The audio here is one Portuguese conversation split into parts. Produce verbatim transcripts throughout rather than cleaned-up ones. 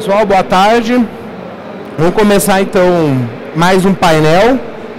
Pessoal, boa tarde. Vamos começar então mais um painel,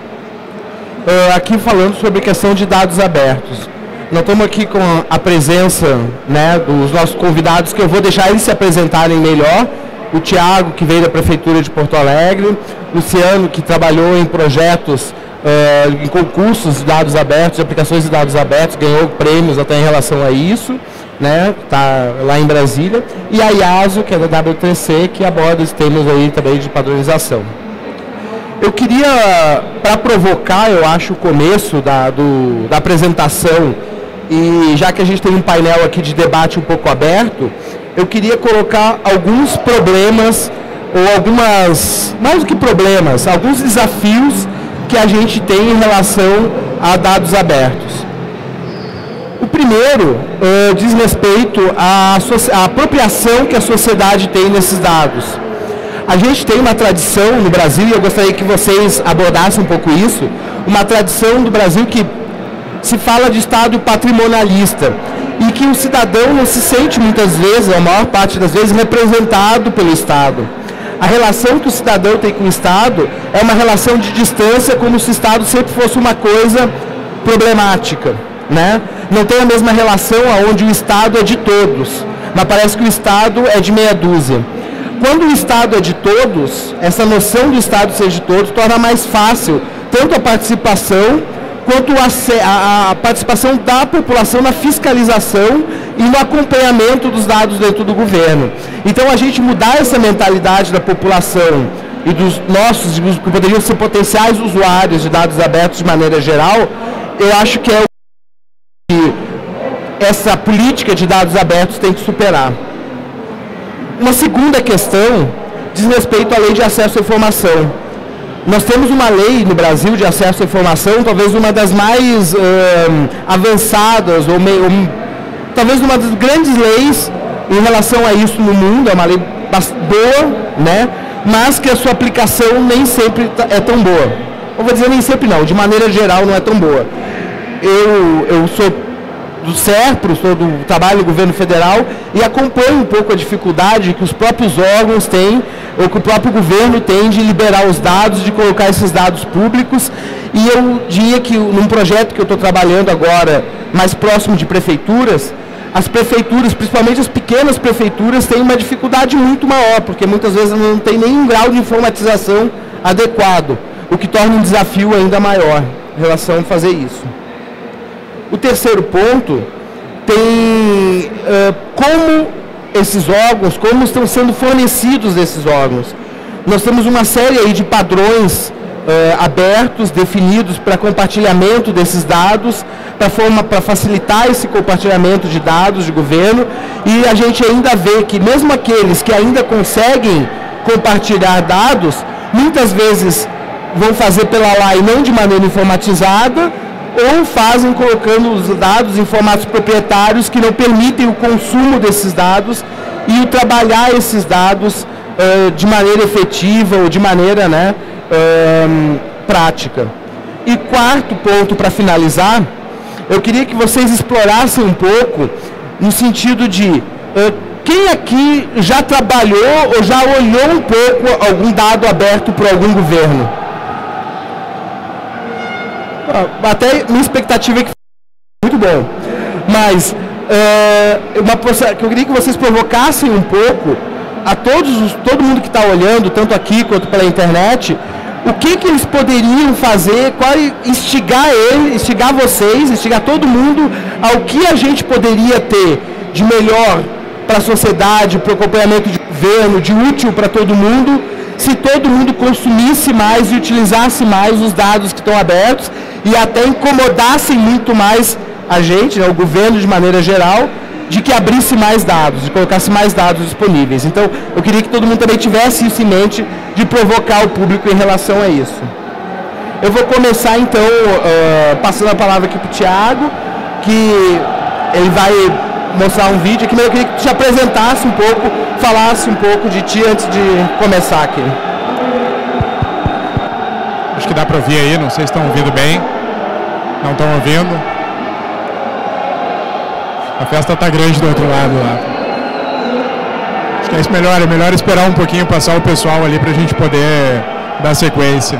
uh, aqui falando sobre a questão de dados abertos. Nós estamos aqui com a presença, né, dos nossos convidados, que eu vou deixar eles se apresentarem melhor. O Tiago, que veio da Prefeitura de Porto Alegre, Luciano, que trabalhou em projetos, uh, em concursos de dados abertos, de aplicações de dados abertos, ganhou prêmios até em relação a isso, né, tá lá em Brasília, e a Iaso, que é da W três C, que aborda os temas aí também de padronização. Eu queria, para provocar, eu acho, o começo da, do, da apresentação, e já que a gente tem um painel aqui de debate um pouco aberto, eu queria colocar alguns problemas, ou algumas, mais do que problemas, alguns desafios que a gente tem em relação a dados abertos. O primeiro uh, diz respeito à, à apropriação que a sociedade tem nesses dados. A gente tem uma tradição no Brasil, e eu gostaria que vocês abordassem um pouco isso, uma tradição do Brasil que se fala de Estado patrimonialista, e que o cidadão não se sente muitas vezes, a maior parte das vezes, representado pelo Estado. A relação que o cidadão tem com o Estado é uma relação de distância, como se o Estado sempre fosse uma coisa problemática, né? Não tem a mesma relação onde o Estado é de todos, mas parece que o Estado é de meia dúzia. Quando o Estado é de todos, essa noção do Estado ser de todos torna mais fácil tanto a participação quanto a, a, a participação da população na fiscalização e no acompanhamento dos dados dentro do governo. Então, a gente mudar essa mentalidade da população e dos nossos, que poderiam ser potenciais usuários de dados abertos de maneira geral, eu acho que é o que essa política de dados abertos tem que superar. Uma segunda questão diz respeito à lei de acesso à informação. Nós temos uma lei no Brasil de acesso à informação, talvez uma das mais uh, avançadas, ou, meio, ou talvez uma das grandes leis em relação a isso no mundo, é uma lei boa, né? Mas que a sua aplicação nem sempre é tão boa. Eu vou dizer nem sempre não, de maneira geral não é tão boa. Eu, eu sou do SERPRO, sou do trabalho do governo federal e acompanho um pouco a dificuldade que os próprios órgãos têm, ou que o próprio governo tem de liberar os dados, de colocar esses dados públicos. E eu diria que num projeto que eu estou trabalhando agora, mais próximo de prefeituras, as prefeituras, principalmente as pequenas prefeituras, têm uma dificuldade muito maior, porque muitas vezes não tem nenhum grau de informatização adequado, o que torna um desafio ainda maior em relação a fazer isso. O terceiro ponto tem uh, como esses órgãos, como estão sendo fornecidos esses órgãos. Nós temos uma série aí de padrões uh, abertos, definidos para compartilhamento desses dados, para forma, para facilitar esse compartilhamento de dados de governo, e a gente ainda vê que mesmo aqueles que ainda conseguem compartilhar dados, muitas vezes vão fazer pela lei não de maneira informatizada, ou fazem colocando os dados em formatos proprietários que não permitem o consumo desses dados e o trabalhar esses dados uh, de maneira efetiva ou de maneira, né, uh, prática. E quarto ponto, para finalizar, eu queria que vocês explorassem um pouco no sentido de uh, quem aqui já trabalhou ou já olhou um pouco algum dado aberto por algum governo? Até minha expectativa é que foi muito bom, mas uh, uma, eu queria que vocês provocassem um pouco a todos os, todo mundo que está olhando, tanto aqui quanto pela internet, o que, que eles poderiam fazer, qual, instigar ele, instigar vocês, instigar todo mundo ao que a gente poderia ter de melhor para a sociedade, para o acompanhamento de governo, de útil para todo mundo, se todo mundo consumisse mais e utilizasse mais os dados que estão abertos e até incomodassem muito mais a gente, né, o governo de maneira geral, de que abrisse mais dados, de colocasse mais dados disponíveis. Então, eu queria que todo mundo também tivesse isso em mente, de provocar o público em relação a isso. Eu vou começar, então, uh, passando a palavra aqui para o Tiago, que ele vai mostrar um vídeo aqui, mas eu queria que tu te apresentasse um pouco, falasse um pouco de ti antes de começar aqui. Acho que dá para ouvir aí, não sei se estão ouvindo bem. Não estão ouvindo? A festa está grande do outro lado lá. É melhor, é melhor esperar um pouquinho, passar o pessoal ali para a gente poder dar sequência.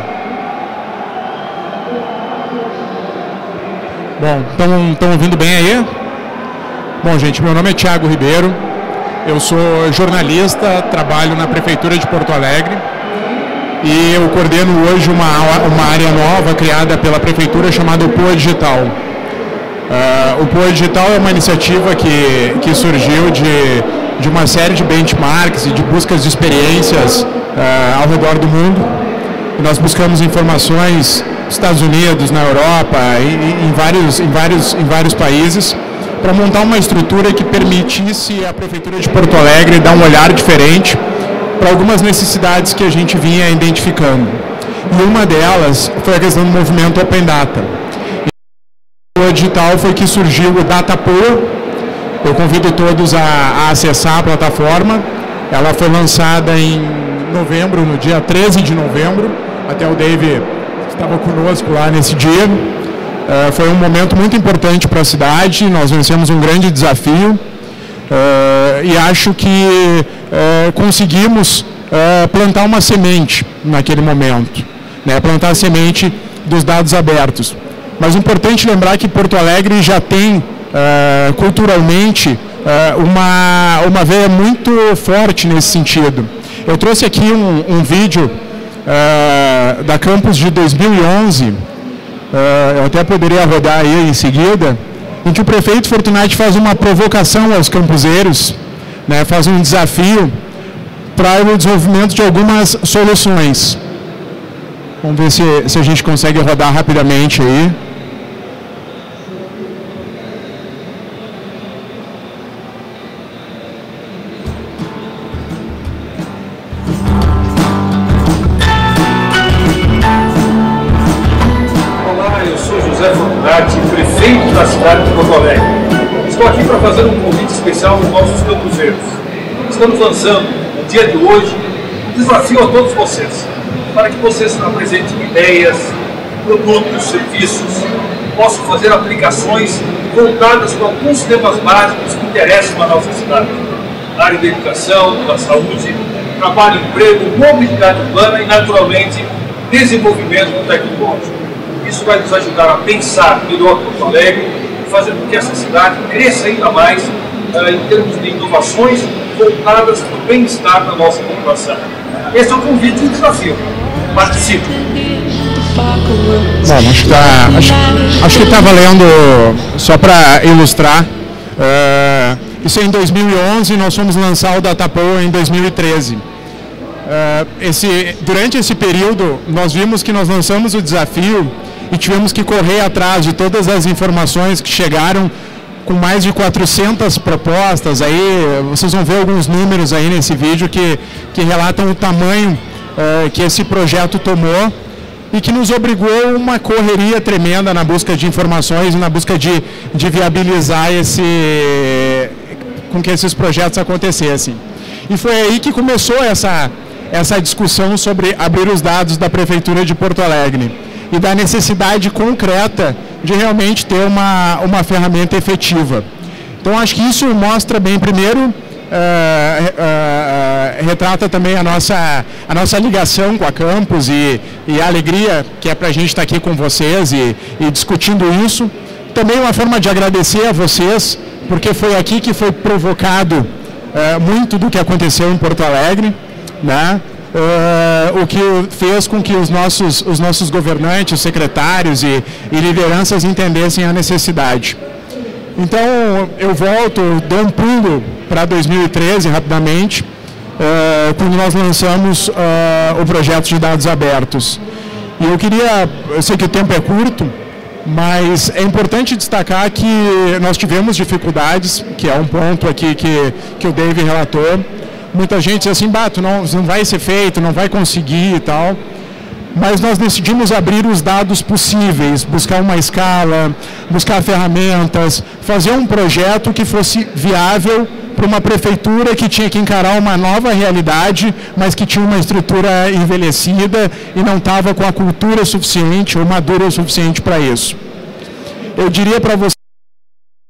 Bom, estão ouvindo bem aí? Bom, gente, meu nome é Thiago Ribeiro, eu sou jornalista, trabalho na Prefeitura de Porto Alegre e eu coordeno hoje uma, uma área nova criada pela Prefeitura chamada o Poa Digital. Uh, o Poa Digital é uma iniciativa que, que surgiu de, de uma série de benchmarks e de buscas de experiências uh, ao redor do mundo. E nós buscamos informações nos Estados Unidos, na Europa, e, em, vários, em, vários, em vários países, para montar uma estrutura que permitisse à Prefeitura de Porto Alegre dar um olhar diferente para algumas necessidades que a gente vinha identificando. E uma delas foi a questão do movimento Open Data. O digital foi que surgiu o DataPoa. Eu convido todos a, a acessar a plataforma. Ela foi lançada em novembro, no dia treze de novembro. Até o Dave estava conosco lá nesse dia. Uh, foi um momento muito importante para a cidade. Nós vencemos um grande desafio. Uh, e acho que uh, conseguimos uh, plantar uma semente naquele momento, né? Plantar a semente dos dados abertos. Mas é importante lembrar que Porto Alegre já tem uh, culturalmente uh, uma, uma veia muito forte nesse sentido. Eu trouxe aqui um, um vídeo uh, da Campus de dois mil e onze, uh, eu até poderia rodar aí em seguida, em que o prefeito Fortunati faz uma provocação aos campuseiros, né, faz um desafio para o desenvolvimento de algumas soluções. Vamos ver se, se a gente consegue rodar rapidamente aí. Prefeito da cidade de Porto Alegre. Estou aqui para fazer um convite especial aos nossos campuseiros. Estamos lançando, no dia de hoje, um desafio a todos vocês, para que vocês apresentem ideias, produtos, serviços, possam fazer aplicações voltadas para alguns temas básicos que interessam a nossa cidade. Na área da educação, da saúde, trabalho, emprego, mobilidade urbana e, naturalmente, desenvolvimento tecnológico. Isso vai nos ajudar a pensar melhor Porto Alegre e fazer com que essa cidade cresça ainda mais uh, em termos de inovações voltadas para o bem-estar da nossa população. Esse é o convite e o desafio. Participe! Bom, acho que está acho, acho que tá valendo, só para ilustrar, uh, isso é em dois mil e onze, nós fomos lançar o DataPoa em dois mil e treze. Uh, esse, durante esse período, nós vimos que nós lançamos o desafio e tivemos que correr atrás de todas as informações que chegaram, com mais de quatrocentas propostas. Aí vocês vão ver alguns números aí nesse vídeo que, que relatam o tamanho uh, que esse projeto tomou e que nos obrigou a uma correria tremenda na busca de informações e na busca de, de viabilizar esse, com que esses projetos acontecessem. E foi aí que começou essa, essa discussão sobre abrir os dados da Prefeitura de Porto Alegre e da necessidade concreta de realmente ter uma, uma ferramenta efetiva. Então, acho que isso mostra bem, primeiro, uh, uh, uh, retrata também a nossa, a nossa ligação com a Campus e, e a alegria que é para a gente estar aqui com vocês e, e discutindo isso. Também uma forma de agradecer a vocês, porque foi aqui que foi provocado uh, muito do que aconteceu em Porto Alegre, né? Uh, o que fez com que os nossos, os nossos governantes, secretários e, e lideranças entendessem a necessidade. Então, eu volto, dou um pulo para dois mil e treze, rapidamente, uh, quando nós lançamos uh, o projeto de dados abertos. E eu queria, eu sei que o tempo é curto, mas é importante destacar que nós tivemos dificuldades, que é um ponto aqui que, que o Dave relatou. Muita gente diz assim, bato, não, não vai ser feito, não vai conseguir e tal. Mas nós decidimos abrir os dados possíveis, buscar uma escala, buscar ferramentas, fazer um projeto que fosse viável para uma prefeitura que tinha que encarar uma nova realidade, mas que tinha uma estrutura envelhecida e não estava com a cultura suficiente ou madura o suficiente para isso. Eu diria para você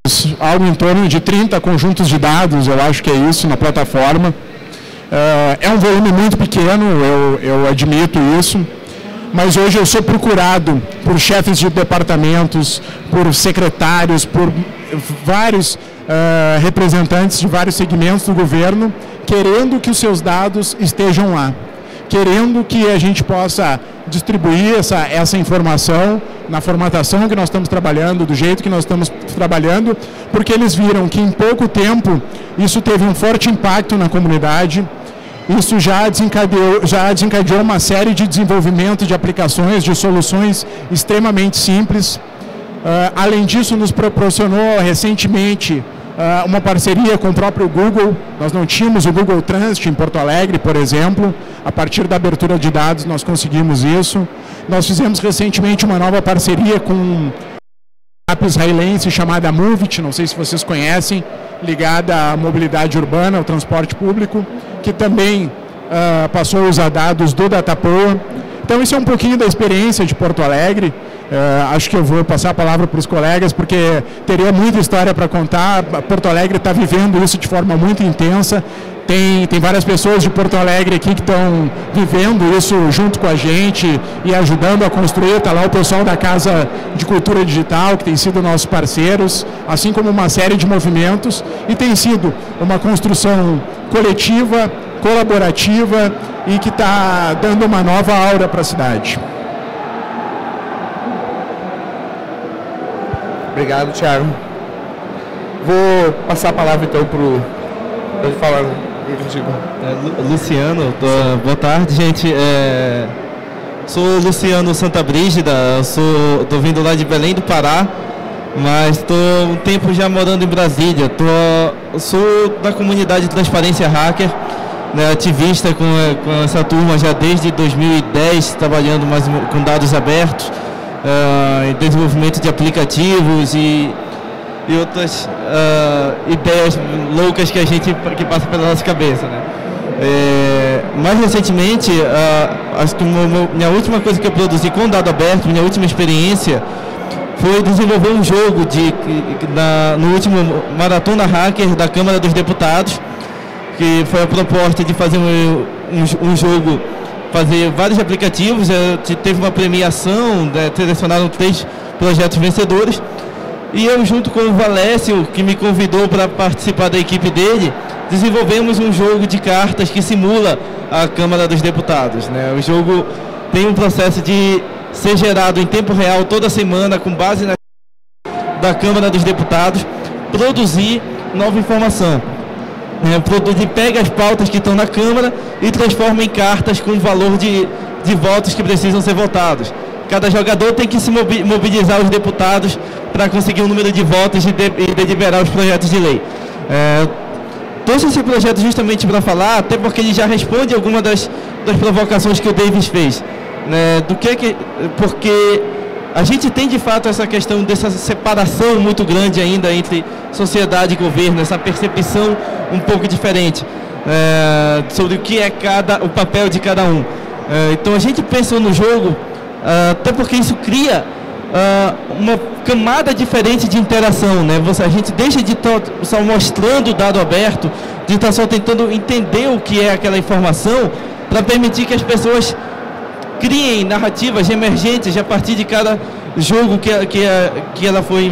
algo em torno de trinta conjuntos de dados, eu acho que é isso, na plataforma. É um volume muito pequeno, eu, eu admito isso, mas hoje eu sou procurado por chefes de departamentos, por secretários, por vários uh, representantes de vários segmentos do governo, querendo que os seus dados estejam lá, querendo que a gente possa distribuir essa, essa informação na formatação que nós estamos trabalhando, do jeito que nós estamos trabalhando, porque eles viram que em pouco tempo isso teve um forte impacto na comunidade. Isso já desencadeou, já desencadeou uma série de desenvolvimento de aplicações, de soluções extremamente simples. Uh, além disso, nos proporcionou recentemente uh, uma parceria com o próprio Google. Nós não tínhamos o Google Transit em Porto Alegre, por exemplo. A partir da abertura de dados, nós conseguimos isso. Nós fizemos recentemente uma nova parceria com uma app israelense chamada Movit, não sei se vocês conhecem, ligada à mobilidade urbana, ao transporte público, que também uh, passou a usar dados do Datapoa. Então, isso é um pouquinho da experiência de Porto Alegre. Uh, acho que eu vou passar a palavra para os colegas, porque teria muita história para contar. Porto Alegre está vivendo isso de forma muito intensa. Tem, tem várias pessoas de Porto Alegre aqui que estão vivendo isso junto com a gente e ajudando a construir. Está lá o pessoal da Casa de Cultura Digital, que tem sido nossos parceiros, assim como uma série de movimentos. E tem sido uma construção coletiva, colaborativa e que está dando uma nova aura para a cidade. Obrigado, Thiago. Vou passar a palavra então para o... Pode falar contigo. É, Luciano, tô, boa tarde, gente. É, sou Luciano Santa Brígida, sou, tô vindo lá de Belém do Pará, mas estou um tempo já morando em Brasília. Tô, sou da comunidade Transparência Hacker, né, ativista com, com essa turma já desde dois mil e dez, trabalhando mais com dados abertos, uh, em desenvolvimento de aplicativos e, e outras uh, ideias loucas que a gente que passa pela nossa cabeça, né? É, mais recentemente, uh, acho que uma, minha última coisa que eu produzi com dado aberto, minha última experiência, foi desenvolver um jogo de, na, no último Maratona Hacker da Câmara dos Deputados, que foi a proposta de fazer um, um, um jogo, fazer vários aplicativos, é, teve uma premiação, né, selecionaram três projetos vencedores, e eu, junto com o Valécio, que me convidou para participar da equipe dele, desenvolvemos um jogo de cartas que simula a Câmara dos Deputados, né? O jogo tem um processo de ser gerado em tempo real toda semana, com base na da Câmara dos Deputados, produzir nova informação. Né? Produzir, pega as pautas que estão na Câmara e transforma em cartas com valor de, de votos que precisam ser votados. Cada jogador tem que se mobilizar os deputados para conseguir um número de votos e, de, e deliberar os projetos de lei. É, trouxe esse projeto justamente para falar, até porque ele já responde alguma das, das provocações que o Davis fez. Né, do que que, porque a gente tem de fato essa questão dessa separação muito grande ainda entre sociedade e governo, essa percepção um pouco diferente é, sobre o que é cada, o papel de cada um. É, então a gente pensa no jogo, Uh, até porque isso cria uh, uma camada diferente de interação, né? Você, a gente deixa de estar só mostrando o dado aberto, de estar só tentando entender o que é aquela informação, para permitir que as pessoas criem narrativas emergentes a partir de cada jogo que, que, que ela foi.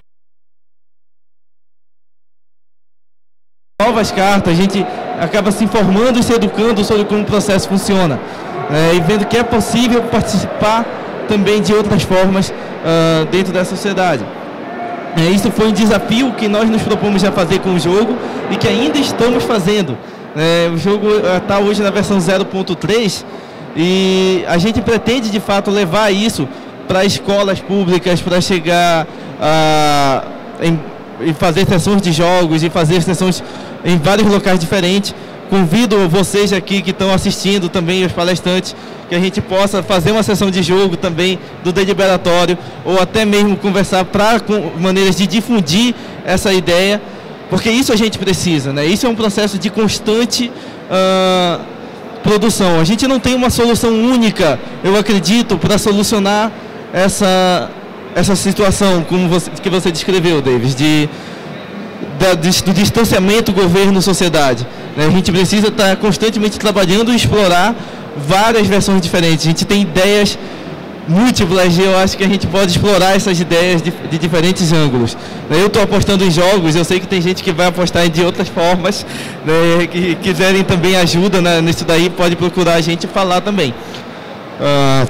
Novas cartas, a gente acaba se informando e se educando sobre como o processo funciona, né? E vendo que é possível participar também de outras formas uh, dentro da sociedade. É, isso foi um desafio que nós nos propomos a fazer com o jogo e que ainda estamos fazendo. É, o jogo está uh, hoje na versão zero ponto três e a gente pretende de fato levar isso para escolas públicas, para chegar a uh, em, em fazer sessões de jogos e fazer sessões em vários locais diferentes. Convido vocês aqui que estão assistindo também, os palestrantes, que a gente possa fazer uma sessão de jogo também do deliberatório, ou até mesmo conversar para maneiras de difundir essa ideia, porque isso a gente precisa, né? Isso é um processo de constante uh, produção. A gente não tem uma solução única, eu acredito, para solucionar essa, essa situação como você, que você descreveu, Davis, de da, do distanciamento governo-sociedade. Né? A gente precisa estar constantemente trabalhando e explorar várias versões diferentes. A gente tem ideias múltiplas e eu acho que a gente pode explorar essas ideias de, de diferentes ângulos. Eu estou apostando em jogos, eu sei que tem gente que vai apostar de outras formas, né, que quiserem também ajuda, né, nisso daí, pode procurar a gente falar também. Ah,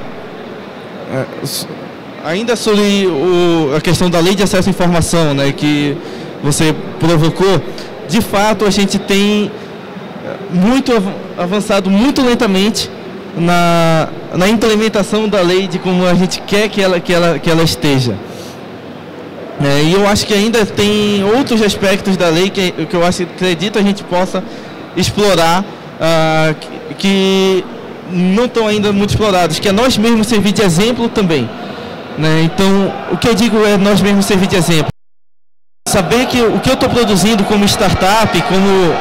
ainda sobre o, a questão da lei de acesso à informação, né, que você provocou, de fato a gente tem muito avançado muito lentamente na, na implementação da lei de como a gente quer que ela, que ela, que ela esteja. É, e eu acho que ainda tem outros aspectos da lei que, que eu acho, acredito a gente possa explorar, ah, que, que não estão ainda muito explorados, que é nós mesmos servir de exemplo também. Né? Então, o que eu digo é nós mesmos servir de exemplo. Saber que o que eu estou produzindo como startup, como,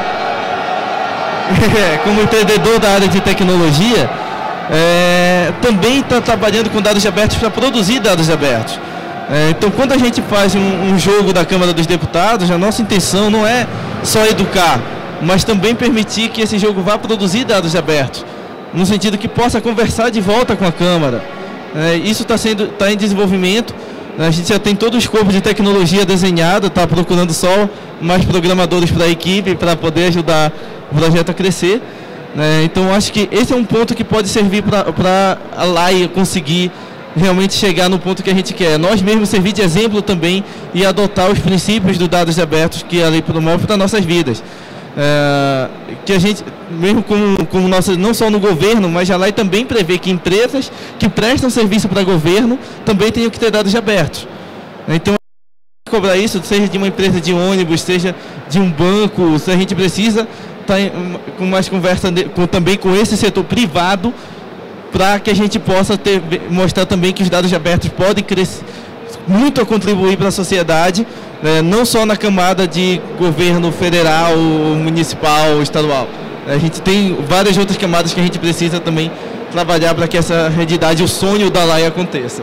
como empreendedor da área de tecnologia, é, também está trabalhando com dados abertos para produzir dados abertos. É, então, quando a gente faz um, um jogo da Câmara dos Deputados, a nossa intenção não é só educar, mas também permitir que esse jogo vá produzir dados abertos, no sentido que possa conversar de volta com a Câmara. É, isso está sendo, tá em desenvolvimento. A gente já tem todo o escopo de tecnologia desenhado, está procurando só mais programadores para a equipe, para poder ajudar o projeto a crescer. Né? Então, acho que esse é um ponto que pode servir para a Laia conseguir realmente chegar no ponto que a gente quer. Nós mesmos servir de exemplo também e adotar os princípios dos dados abertos que a lei promove para nossas vidas. É, que a gente, mesmo como, como nossa, não só no governo, mas a lei também prevê que empresas que prestam serviço para governo também tenham que ter dados abertos. Então, cobrar isso, seja de uma empresa de ônibus, seja de um banco, se a gente precisa estar tá com mais conversa de, com, também com esse setor privado, para que a gente possa ter, mostrar também que os dados abertos podem crescer muito a contribuir para a sociedade, né, não só na camada de governo federal, municipal, estadual. A gente tem várias outras camadas que a gente precisa também trabalhar para que essa realidade, o sonho da Laia aconteça.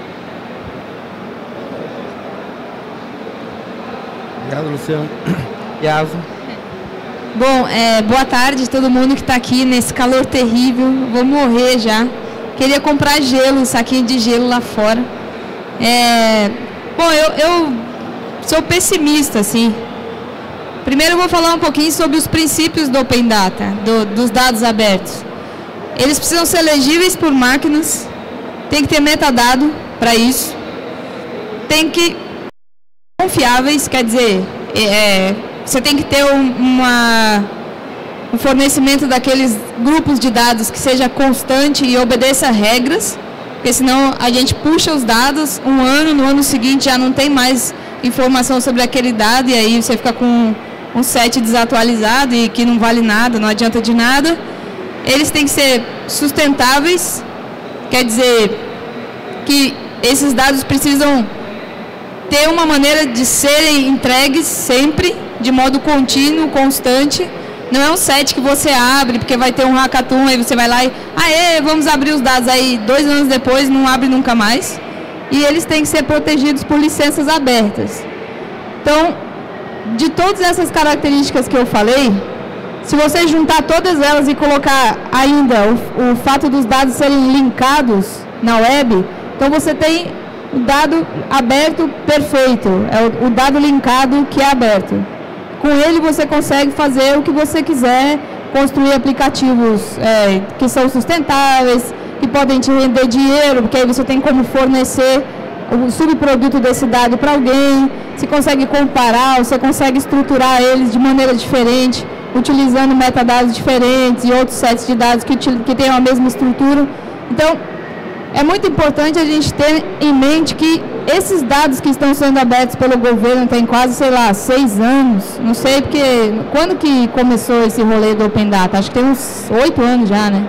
Obrigado, Luciano. Yasa. Bom, é, boa tarde a todo mundo que está aqui nesse calor terrível. Vou morrer já. Queria comprar gelo, um saquinho de gelo lá fora. É, bom, eu, eu sou pessimista, assim. Primeiro eu vou falar um pouquinho sobre os princípios do Open Data, do, dos dados abertos. Eles precisam ser legíveis por máquinas, tem que ter metadado para isso, tem que ser confiáveis, quer dizer, é, você tem que ter um, uma, um fornecimento daqueles grupos de dados que seja constante e obedeça regras, porque senão a gente puxa os dados um ano, no ano seguinte já não tem mais informação sobre aquele dado e aí você fica com um set desatualizado e que não vale nada, não adianta de nada. Eles têm que ser sustentáveis, quer dizer que esses dados precisam ter uma maneira de serem entregues sempre, de modo contínuo, constante. Não é um set que você abre, porque vai ter um hackathon, aí você vai lá e, aê, vamos abrir os dados, aí dois anos depois não abre nunca mais. E eles têm que ser protegidos por licenças abertas. Então, de todas essas características que eu falei, se você juntar todas elas e colocar ainda o, o fato dos dados serem linkados na web, então você tem o dado aberto perfeito, é o, o dado linkado que é aberto. Com ele você consegue fazer o que você quiser, construir aplicativos é, que são sustentáveis, que podem te render dinheiro, porque aí você tem como fornecer o subproduto desse dado para alguém, você consegue comparar, você consegue estruturar eles de maneira diferente, utilizando metadados diferentes e outros sets de dados que, que tenham a mesma estrutura. Então, é muito importante a gente ter em mente que esses dados que estão sendo abertos pelo governo tem quase, sei lá, seis anos, não sei, porque quando que começou esse rolê do Open Data? Acho que tem uns oito anos já, né?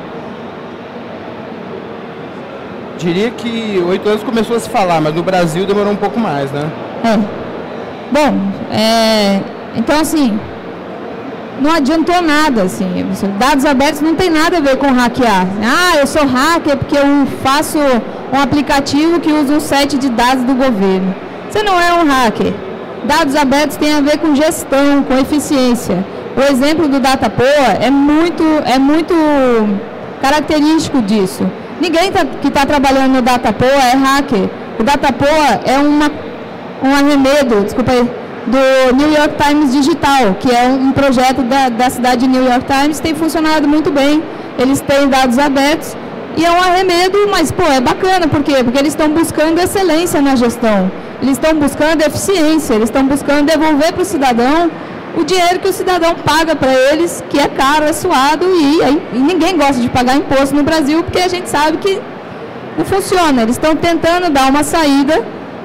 Diria que oito anos começou a se falar, mas no Brasil demorou um pouco mais, né? É. Bom, é, então assim, não adiantou nada, assim, dados abertos não tem nada a ver com hackear. Ah, eu sou hacker porque eu faço um aplicativo que usa um set de dados do governo. Você não é um hacker. dados abertos tem a ver com gestão, com eficiência. O exemplo do DataPoa é muito, é muito característico disso. Ninguém tá, que está trabalhando no DataPoa é hacker. O DataPoa é uma, um arremedo, desculpa aí, do New York Times Digital, que é um projeto da, da cidade de New York Times, tem funcionado muito bem. Eles têm dados abertos e é um arremedo, mas pô, é bacana, por quê? Porque eles estão buscando excelência na gestão, eles estão buscando eficiência, eles estão buscando devolver para o cidadão o dinheiro que o cidadão paga para eles, que é caro, é suado, e, e ninguém gosta de pagar imposto no Brasil, porque a gente sabe que não funciona. Eles estão tentando dar uma saída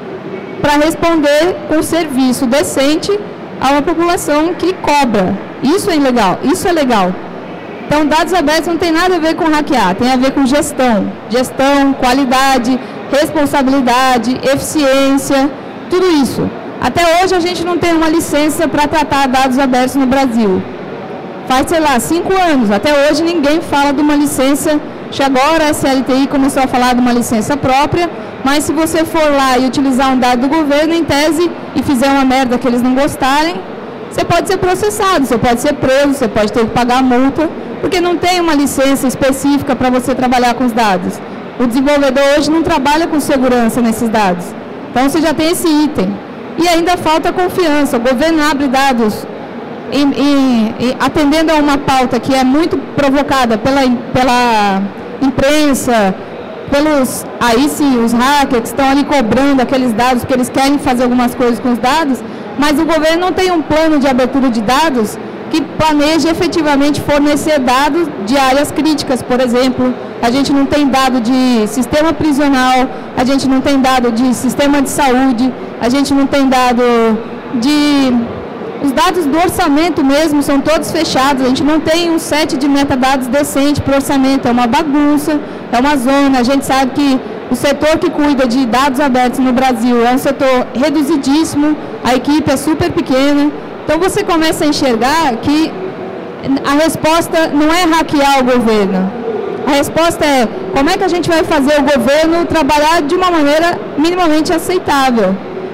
para responder com serviço decente a uma população que cobra. Isso é ilegal, isso é legal. Então, dados abertos não tem nada a ver com hackear, tem a ver com gestão. Gestão, qualidade, responsabilidade, eficiência, tudo isso. Até hoje a gente não tem uma licença para tratar dados abertos no Brasil. Faz, sei lá, cinco anos. Até hoje ninguém fala de uma licença. Agora a C L T I começou a falar de uma licença própria, mas se você for lá e utilizar um dado do governo, em tese, e fizer uma merda que eles não gostarem, você pode ser processado, você pode ser preso, você pode ter que pagar multa, porque não tem uma licença específica para você trabalhar com os dados. O desenvolvedor hoje não trabalha com segurança nesses dados. Então você já tem esse item. E ainda falta confiança. O governo abre dados em, em, em, atendendo a uma pauta que é muito provocada pela, pela imprensa, pelos, aí sim, os hackers que estão ali cobrando aqueles dados, porque eles querem fazer algumas coisas com os dados, mas o governo não tem um plano de abertura de dados que planeje efetivamente fornecer dados de áreas críticas, por exemplo. A gente não tem dado de sistema prisional, a gente não tem dado de sistema de saúde, a gente não tem dado de... Os dados do orçamento mesmo são todos fechados, a gente não tem um set de metadados decente para o orçamento, é uma bagunça, é uma zona. A gente sabe que o setor que cuida de dados abertos no Brasil é um setor reduzidíssimo, a equipe é super pequena. Então você começa a enxergar que a resposta não é hackear o governo. A resposta é como é que a gente vai fazer o governo trabalhar de uma maneira minimamente aceitável.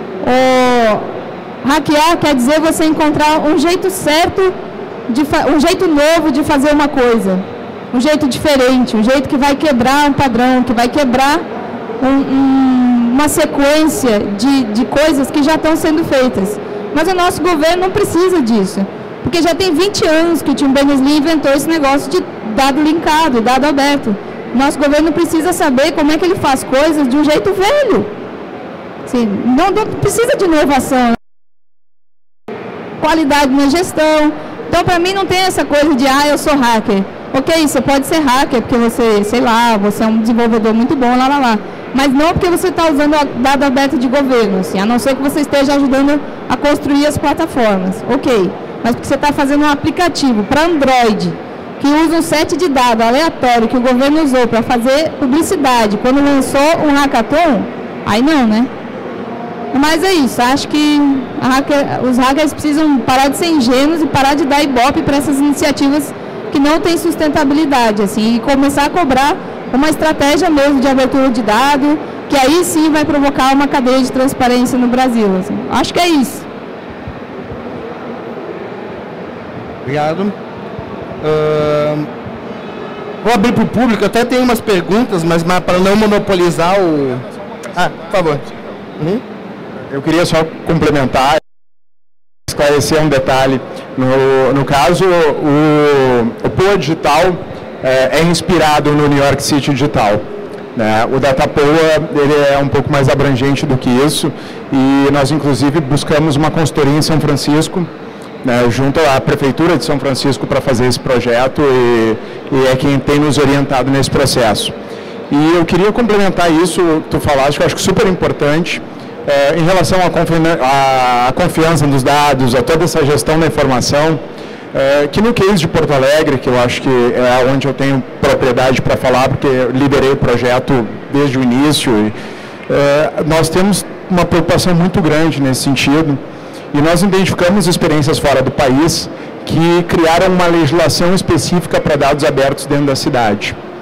O hackear quer dizer você encontrar um jeito certo, de um jeito novo de fazer uma coisa. Um jeito diferente, um jeito que vai quebrar um padrão, que vai quebrar um, um, uma sequência de, de coisas que já estão sendo feitas. Mas o nosso governo não precisa disso, porque já tem vinte anos que o Tim Berners-Lee inventou esse negócio de dado linkado, dado aberto. O nosso governo precisa saber como é que ele faz coisas de um jeito velho. Assim, não, não precisa de inovação. Qualidade na gestão. Então, para mim, não tem essa coisa de, ah, eu sou hacker. Ok, você pode ser hacker porque você, sei lá, você é um desenvolvedor muito bom, lá, lá, lá. Mas não porque você está usando dado aberto de governo, assim, a não ser que você esteja ajudando a construir as plataformas. Ok, mas porque você está fazendo um aplicativo para Android, que usa um set de dados aleatório que o governo usou para fazer publicidade, quando lançou um hackathon, aí não, né? Mas é isso, acho que hacker, os hackers precisam parar de ser ingênuos e parar de dar ibope para essas iniciativas que não têm sustentabilidade, assim, e começar a cobrar uma estratégia mesmo de abertura de dado, que aí sim vai provocar uma cadeia de transparência no Brasil. Assim. Acho que é isso. Obrigado. Uh, vou abrir para o público, até tem umas perguntas, mas para não monopolizar o... Ah, por favor. Uhum. Eu queria só complementar, esclarecer um detalhe. No, no caso, o, o Poa Digital é, é inspirado no New York City Digital. Né? O DataPoa ele é um pouco mais abrangente do que isso e nós, inclusive, buscamos uma consultoria em São Francisco, né, junto à Prefeitura de São Francisco para fazer esse projeto e, e é quem tem nos orientado nesse processo. E eu queria complementar isso, tu falaste, que eu acho que super importante, É, em relação à confi confiança nos dados, a toda essa gestão da informação, é, que no case de Porto Alegre, que eu acho que é onde eu tenho propriedade para falar, porque eu liderei o projeto desde o início, e, é, nós temos uma preocupação muito grande nesse sentido, e nós identificamos experiências fora do país que criaram uma legislação específica para dados abertos dentro da cidade.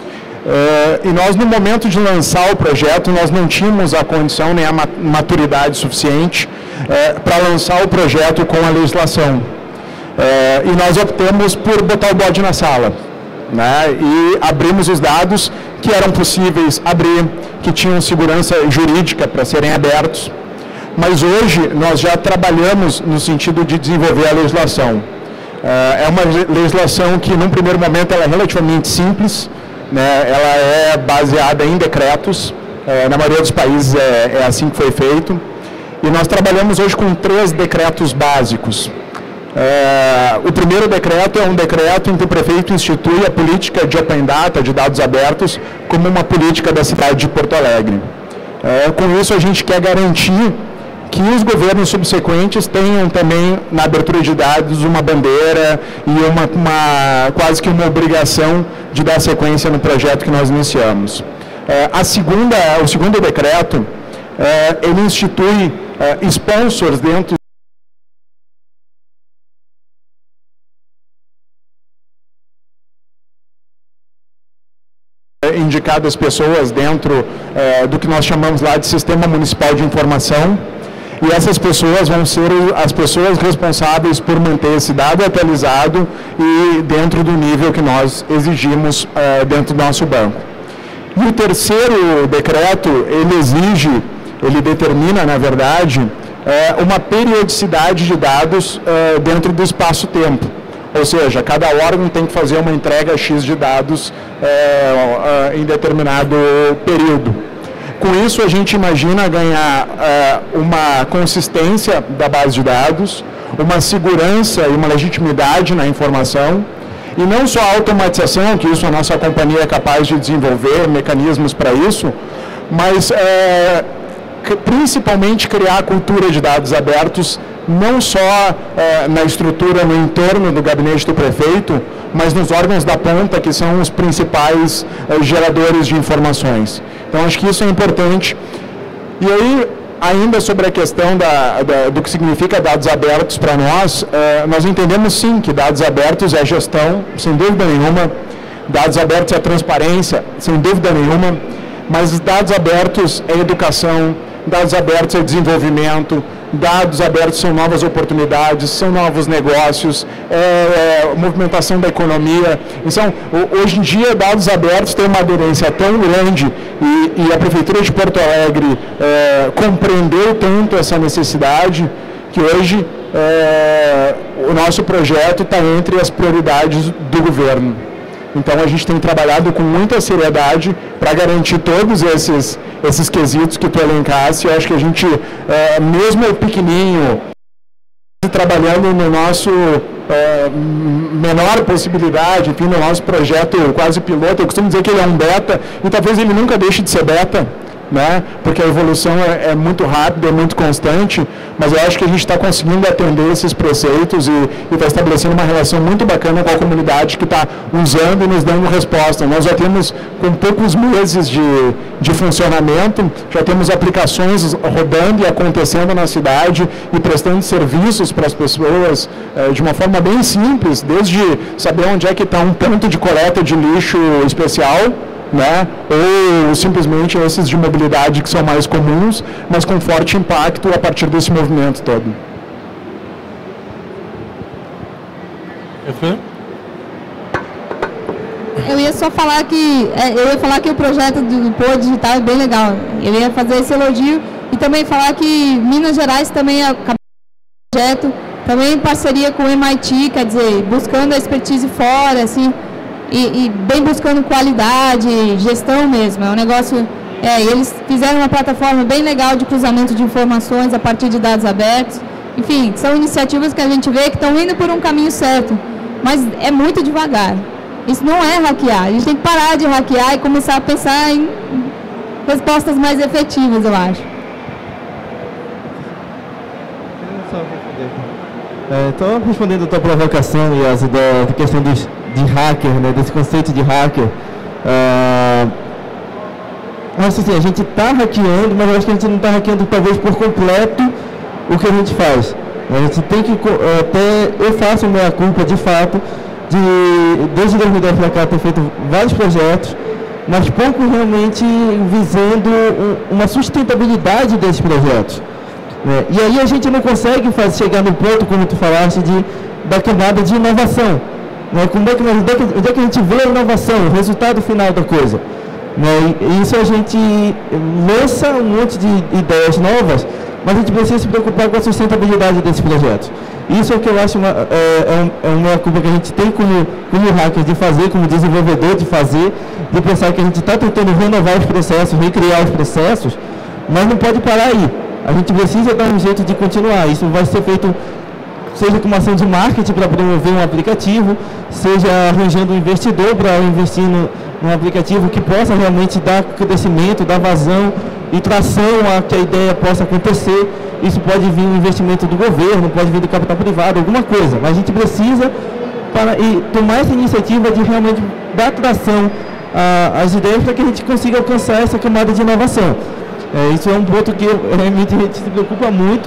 Uh, e nós, no momento de lançar o projeto, nós não tínhamos a condição nem a maturidade suficiente uh, para lançar o projeto com a legislação. Uh, e nós optamos por botar o bode na sala, né? E abrimos os dados que eram possíveis abrir, que tinham segurança jurídica para serem abertos. Mas hoje nós já trabalhamos no sentido de desenvolver a legislação. Uh, é uma legislação que, num primeiro momento, ela é relativamente simples, né? Ela é baseada em decretos, é, na maioria dos países é, é assim que foi feito, e nós trabalhamos hoje com três decretos básicos. É, o primeiro decreto é um decreto em que o prefeito institui a política de Open Data, de dados abertos, como uma política da cidade de Porto Alegre. É, com isso a gente quer garantir que os governos subsequentes tenham também, na abertura de dados, uma bandeira e uma, uma, quase que uma obrigação de dar sequência no projeto que nós iniciamos. É, a segunda, o segundo decreto, é, ele institui é, sponsors dentro indicadas pessoas dentro é, do que nós chamamos lá de Sistema Municipal de Informação. E essas pessoas vão ser as pessoas responsáveis por manter esse dado atualizado e dentro do nível que nós exigimos uh, dentro do nosso banco. E o terceiro decreto, ele exige, ele determina, na verdade, uh, uma periodicidade de dados uh, dentro do espaço-tempo. Ou seja, cada órgão tem que fazer uma entrega X de dados uh, uh, em determinado período. Com isso, a gente imagina ganhar uh, uma consistência da base de dados, uma segurança e uma legitimidade na informação, e não só a automatização, que isso a nossa companhia é capaz de desenvolver mecanismos para isso, mas uh, principalmente criar a cultura de dados abertos, não só uh, na estrutura, no entorno do gabinete do prefeito, mas nos órgãos da ponta, que são os principais uh, geradores de informações. Então, acho que isso é importante. E aí, ainda sobre a questão da, da, do que significa dados abertos para nós, uh, nós entendemos sim que dados abertos é gestão, sem dúvida nenhuma, dados abertos é transparência, sem dúvida nenhuma, mas dados abertos é educação, dados abertos é desenvolvimento, dados abertos são novas oportunidades, são novos negócios, é, é, movimentação da economia. Então, hoje em dia, dados abertos têm uma aderência tão grande e, e a Prefeitura de Porto Alegre é, compreendeu tanto essa necessidade que hoje é, o nosso projeto está entre as prioridades do governo. Então, a gente tem trabalhado com muita seriedade para garantir todos esses, esses quesitos que tu elencaste. Eu acho que a gente, é, mesmo pequenininho, trabalhando no nosso é, menor possibilidade, enfim, no nosso projeto quase piloto, eu costumo dizer que ele é um beta, e talvez ele nunca deixe de ser beta, né? Porque a evolução é, é muito rápida, é muito constante, mas eu acho que a gente está conseguindo atender esses preceitos e está estabelecendo uma relação muito bacana com a comunidade que está usando e nos dando resposta. Nós já temos, com poucos meses de, de funcionamento, já temos aplicações rodando e acontecendo na cidade e prestando serviços para as pessoas eh, de uma forma bem simples, desde saber onde é que está um ponto de coleta de lixo especial, né? Ou simplesmente esses de mobilidade que são mais comuns, mas com forte impacto a partir desse movimento todo. Eu ia só falar que eu ia falar que o projeto do Pô Digital é bem legal. Eu ia fazer esse elogio e também falar que Minas Gerais também é projeto, também em parceria com o M I T, quer dizer, buscando a expertise fora, assim. E, e bem buscando qualidade, gestão mesmo, é um negócio, é, eles fizeram uma plataforma bem legal de cruzamento de informações a partir de dados abertos, enfim, são iniciativas que a gente vê que estão indo por um caminho certo, mas é muito devagar, isso não é hackear, a gente tem que parar de hackear e começar a pensar em respostas mais efetivas, eu acho. Estou é, respondendo a tua provocação e as ideias, a questão dos de hacker, né, desse conceito de hacker. Uh, acho assim, a gente está hackeando, mas eu acho que a gente não está hackeando talvez por completo o que a gente faz. A gente tem que, até eu faço a minha culpa de fato, de desde dois mil e dez para cá ter feito vários projetos mas pouco realmente visando uma sustentabilidade desses projetos. Né? E aí a gente não consegue fazer, chegar no ponto, como tu falaste, de, da camada de inovação. Né? Como é que, onde, é que, onde é que a gente vê a inovação, o resultado final da coisa? Né? E isso a gente lança um monte de ideias novas, mas a gente precisa se preocupar com a sustentabilidade desses projetos. Isso é o que eu acho uma, é, é uma culpa que a gente tem como, como hacker de fazer, como desenvolvedor de fazer, de pensar que a gente está tentando renovar os processos, recriar os processos, mas não pode parar aí. A gente precisa dar um jeito de continuar. Isso vai ser feito, seja com uma ação de marketing para promover um aplicativo, seja arranjando um investidor para investir no, num aplicativo que possa realmente dar crescimento, dar vazão e tração a que a ideia possa acontecer. Isso pode vir um investimento do governo, pode vir do capital privado, alguma coisa. Mas a gente precisa para, e tomar essa iniciativa de realmente dar tração às ideias para que a gente consiga alcançar essa camada de inovação. É, isso é um ponto que realmente a gente se preocupa muito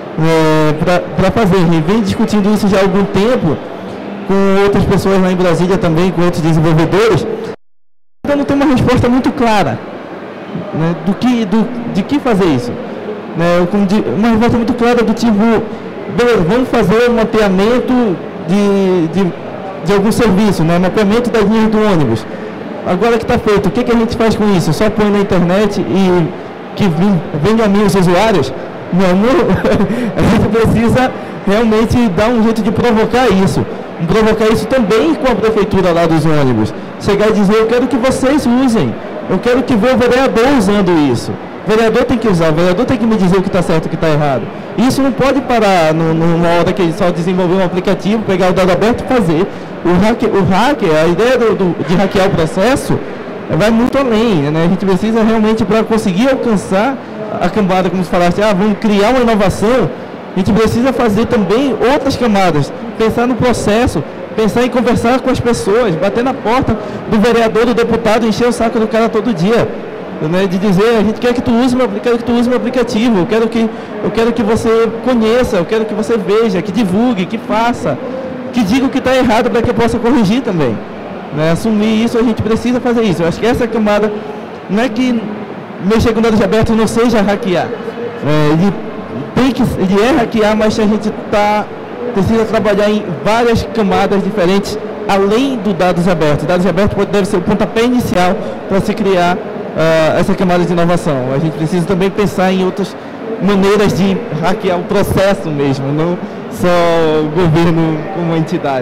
é, para fazer. A gente vem discutindo isso já há algum tempo com outras pessoas lá em Brasília também, com outros desenvolvedores. Então não tem uma resposta muito clara, né, do que, do, de que fazer isso. Né, uma resposta muito clara do tipo, beleza, vamos fazer um mapeamento de, de, de algum serviço, né, mapeamento das linhas do ônibus. Agora que está feito, o que, que a gente faz com isso? Só põe na internet e que venham a mim os usuários? Não, não. A gente precisa realmente dar um jeito de provocar isso. Provocar isso também com a prefeitura lá dos ônibus. Chegar e dizer, eu quero que vocês usem. Eu quero que veja o vereador usando isso. O vereador tem que usar, o vereador tem que me dizer o que está certo e o que está errado. Isso não pode parar no, numa hora que ele só desenvolver um aplicativo, pegar o dado aberto e fazer. O hacker, o hacker a ideia do, do, de hackear o processo vai muito além. Né? A gente precisa realmente, para conseguir alcançar a camada, como você falaste, ah, vamos criar uma inovação, a gente precisa fazer também outras camadas, pensar no processo, pensar em conversar com as pessoas, bater na porta do vereador, do deputado, encher o saco do cara todo dia. Né, de dizer, a gente quer que tu use meu, quero que tu use meu aplicativo, eu quero que, eu quero que você conheça, eu quero que você veja, que divulgue, que faça, que diga o que está errado para que eu possa corrigir também. Né, assumir isso, a gente precisa fazer isso. Eu acho que essa camada, não é que mexer com dados abertos não seja hackear. É, ele, tem que, ele é hackear, mas a gente tá, precisa trabalhar em várias camadas diferentes, além do dados abertos. Dados abertos pode, deve ser o pontapé inicial para se criar Uh, essa camada de inovação. A gente precisa também pensar em outras maneiras de hackear o processo mesmo, não só o governo como entidade.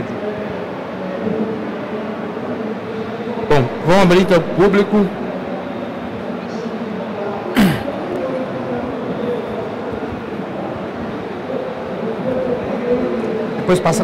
Bom, vamos abrir para o público. Depois passa...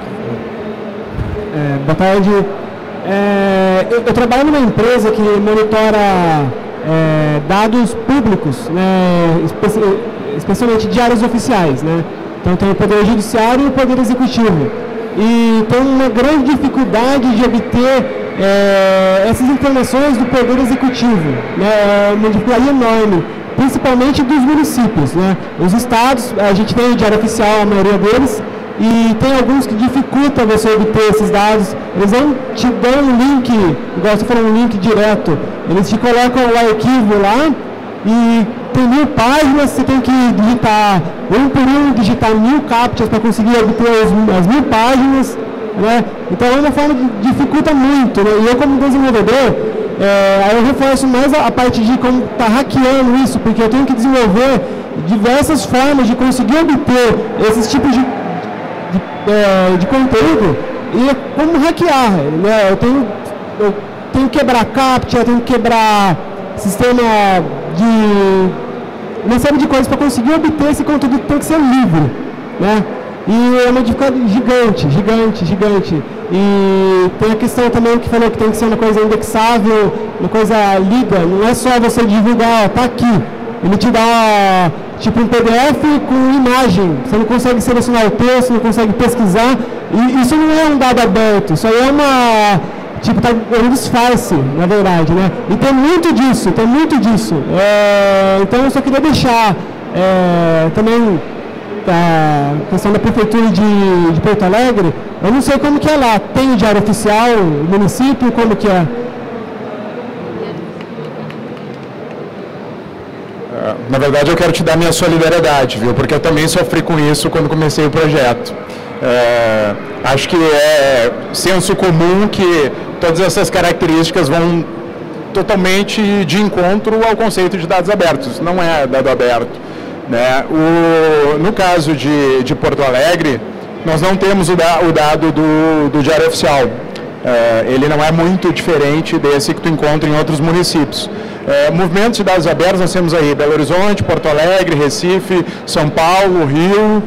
É, boa tarde. É, eu, eu trabalho numa empresa que monitora é, dados públicos, né, especi especialmente de áreas oficiais. Né? Então tem o Poder Judiciário e o Poder Executivo. E tem uma grande dificuldade de obter é, essas informações do Poder Executivo. Né? Uma dificuldade enorme, principalmente dos municípios. Né? Os estados, a gente tem o Diário Oficial, a maioria deles, e tem alguns que dificultam você obter esses dados. Eles não te dão um link, igual você falou, um link direto. Eles te colocam o arquivo lá e tem mil páginas, você tem que digitar um por um, digitar mil captchas para conseguir obter as, as mil páginas. Né? Então é uma forma que dificulta muito. Né? E eu, como desenvolvedor, é, aí eu reforço mais a, a parte de como está hackeando isso, porque eu tenho que desenvolver diversas formas de conseguir obter esses tipos de De, é, de conteúdo e como hackear, né? Eu tenho, eu tenho que quebrar captcha, eu tenho que quebrar sistema de uma série de coisas para conseguir obter esse conteúdo que tem que ser livre, né? E é uma dificuldade gigante, gigante, gigante. E tem a questão também que falou que tem que ser uma coisa indexável, uma coisa lida, não é só você divulgar, tá aqui. Ele te dá tipo um P D F com imagem, você não consegue selecionar o texto, não consegue pesquisar, e isso não é um dado aberto, isso aí é uma, tipo, tá, é um disfarce, na verdade, né? E tem muito disso, tem muito disso. É, então eu só queria deixar é, também a questão da Prefeitura de, de Porto Alegre, eu não sei como que é lá, tem o Diário Oficial, o município, como que é? na verdade eu quero te dar minha solidariedade, viu? Porque eu também sofri com isso quando comecei o projeto. É, acho que é senso comum que todas essas características vão totalmente de encontro ao conceito de dados abertos. Não é dado aberto, né? O, no caso de, de Porto Alegre, nós não temos o, da, o dado do, do Diário Oficial. É, ele não é muito diferente desse que tu encontra em outros municípios. É, movimentos de dados abertos nós temos aí Belo Horizonte, Porto Alegre, Recife, São Paulo, Rio,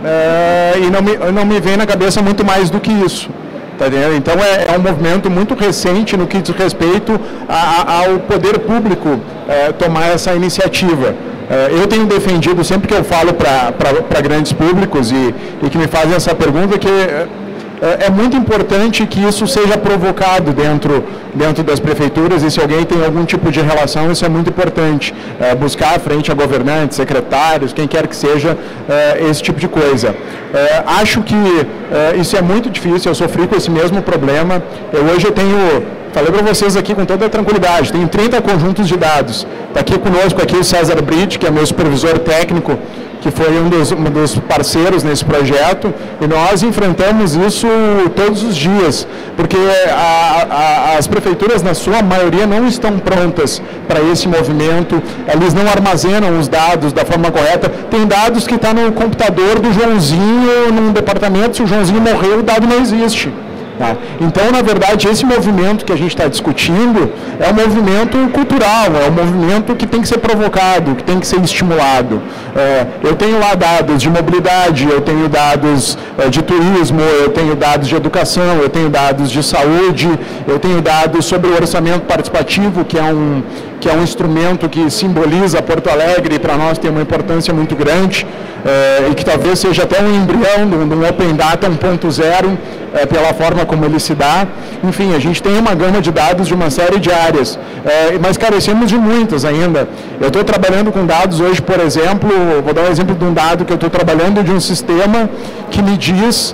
é, e não me, não me vem na cabeça muito mais do que isso. Tá entendendo? Então é, é um movimento muito recente no que diz respeito a, a, ao poder público é, tomar essa iniciativa. É, eu tenho defendido, sempre que eu falo para grandes públicos e, e que me fazem essa pergunta, que é, é muito importante que isso seja provocado dentro, dentro das prefeituras, e se alguém tem algum tipo de relação, isso é muito importante. É, buscar frente a governantes, secretários, quem quer que seja, é, esse tipo de coisa. É, acho que é, isso é muito difícil, eu sofri com esse mesmo problema. Eu, hoje eu tenho, falei para vocês aqui com toda a tranquilidade, tenho trinta conjuntos de dados. Está aqui conosco aqui o César Britt, que é meu supervisor técnico, que foi um dos, um dos parceiros nesse projeto, e nós enfrentamos isso todos os dias, porque a, a, as prefeituras, na sua maioria, não estão prontas para esse movimento, eles não armazenam os dados da forma correta. Tem dados que estão no computador do Joãozinho, num departamento, se o Joãozinho morreu, o dado não existe. Tá? Então, na verdade, esse movimento que a gente está discutindo é um movimento cultural, é um movimento que tem que ser provocado, que tem que ser estimulado. É, eu tenho lá dados de mobilidade, eu tenho dados é, de turismo, eu tenho dados de educação, eu tenho dados de saúde, eu tenho dados sobre o orçamento participativo, que é um, que é um instrumento que simboliza Porto Alegre e para nós tem uma importância muito grande, é, e que talvez seja até um embrião de um Open Data um ponto zero, é, pela forma como ele se dá. Enfim, a gente tem uma gama de dados de uma série de áreas, é, mas carecemos de muitas ainda. Eu estou trabalhando com dados hoje, por exemplo, vou dar um exemplo de um dado que eu estou trabalhando de um sistema que me diz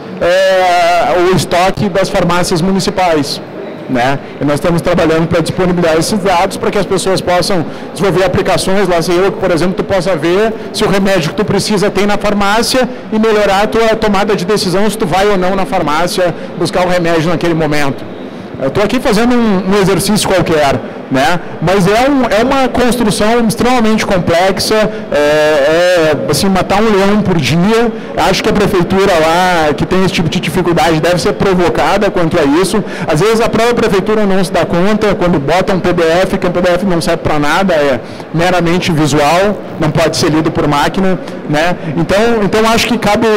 é, o estoque das farmácias municipais. Né? E nós estamos trabalhando para disponibilizar esses dados para que as pessoas possam desenvolver aplicações lá, sei eu, que, por exemplo, tu possa ver se o remédio que tu precisa tem na farmácia e melhorar a tua tomada de decisão se tu vai ou não na farmácia buscar o remédio naquele momento. Eu estou aqui fazendo um, um exercício qualquer, né? Mas é, um, é uma construção extremamente complexa, é, é assim, matar um leão por dia. Acho que a prefeitura lá, que tem esse tipo de dificuldade, deve ser provocada quanto a isso. Às vezes a própria prefeitura não se dá conta, quando bota um P D F, que um P D F não serve para nada, é meramente visual, não pode ser lido por máquina, né? Então, então acho que cabe...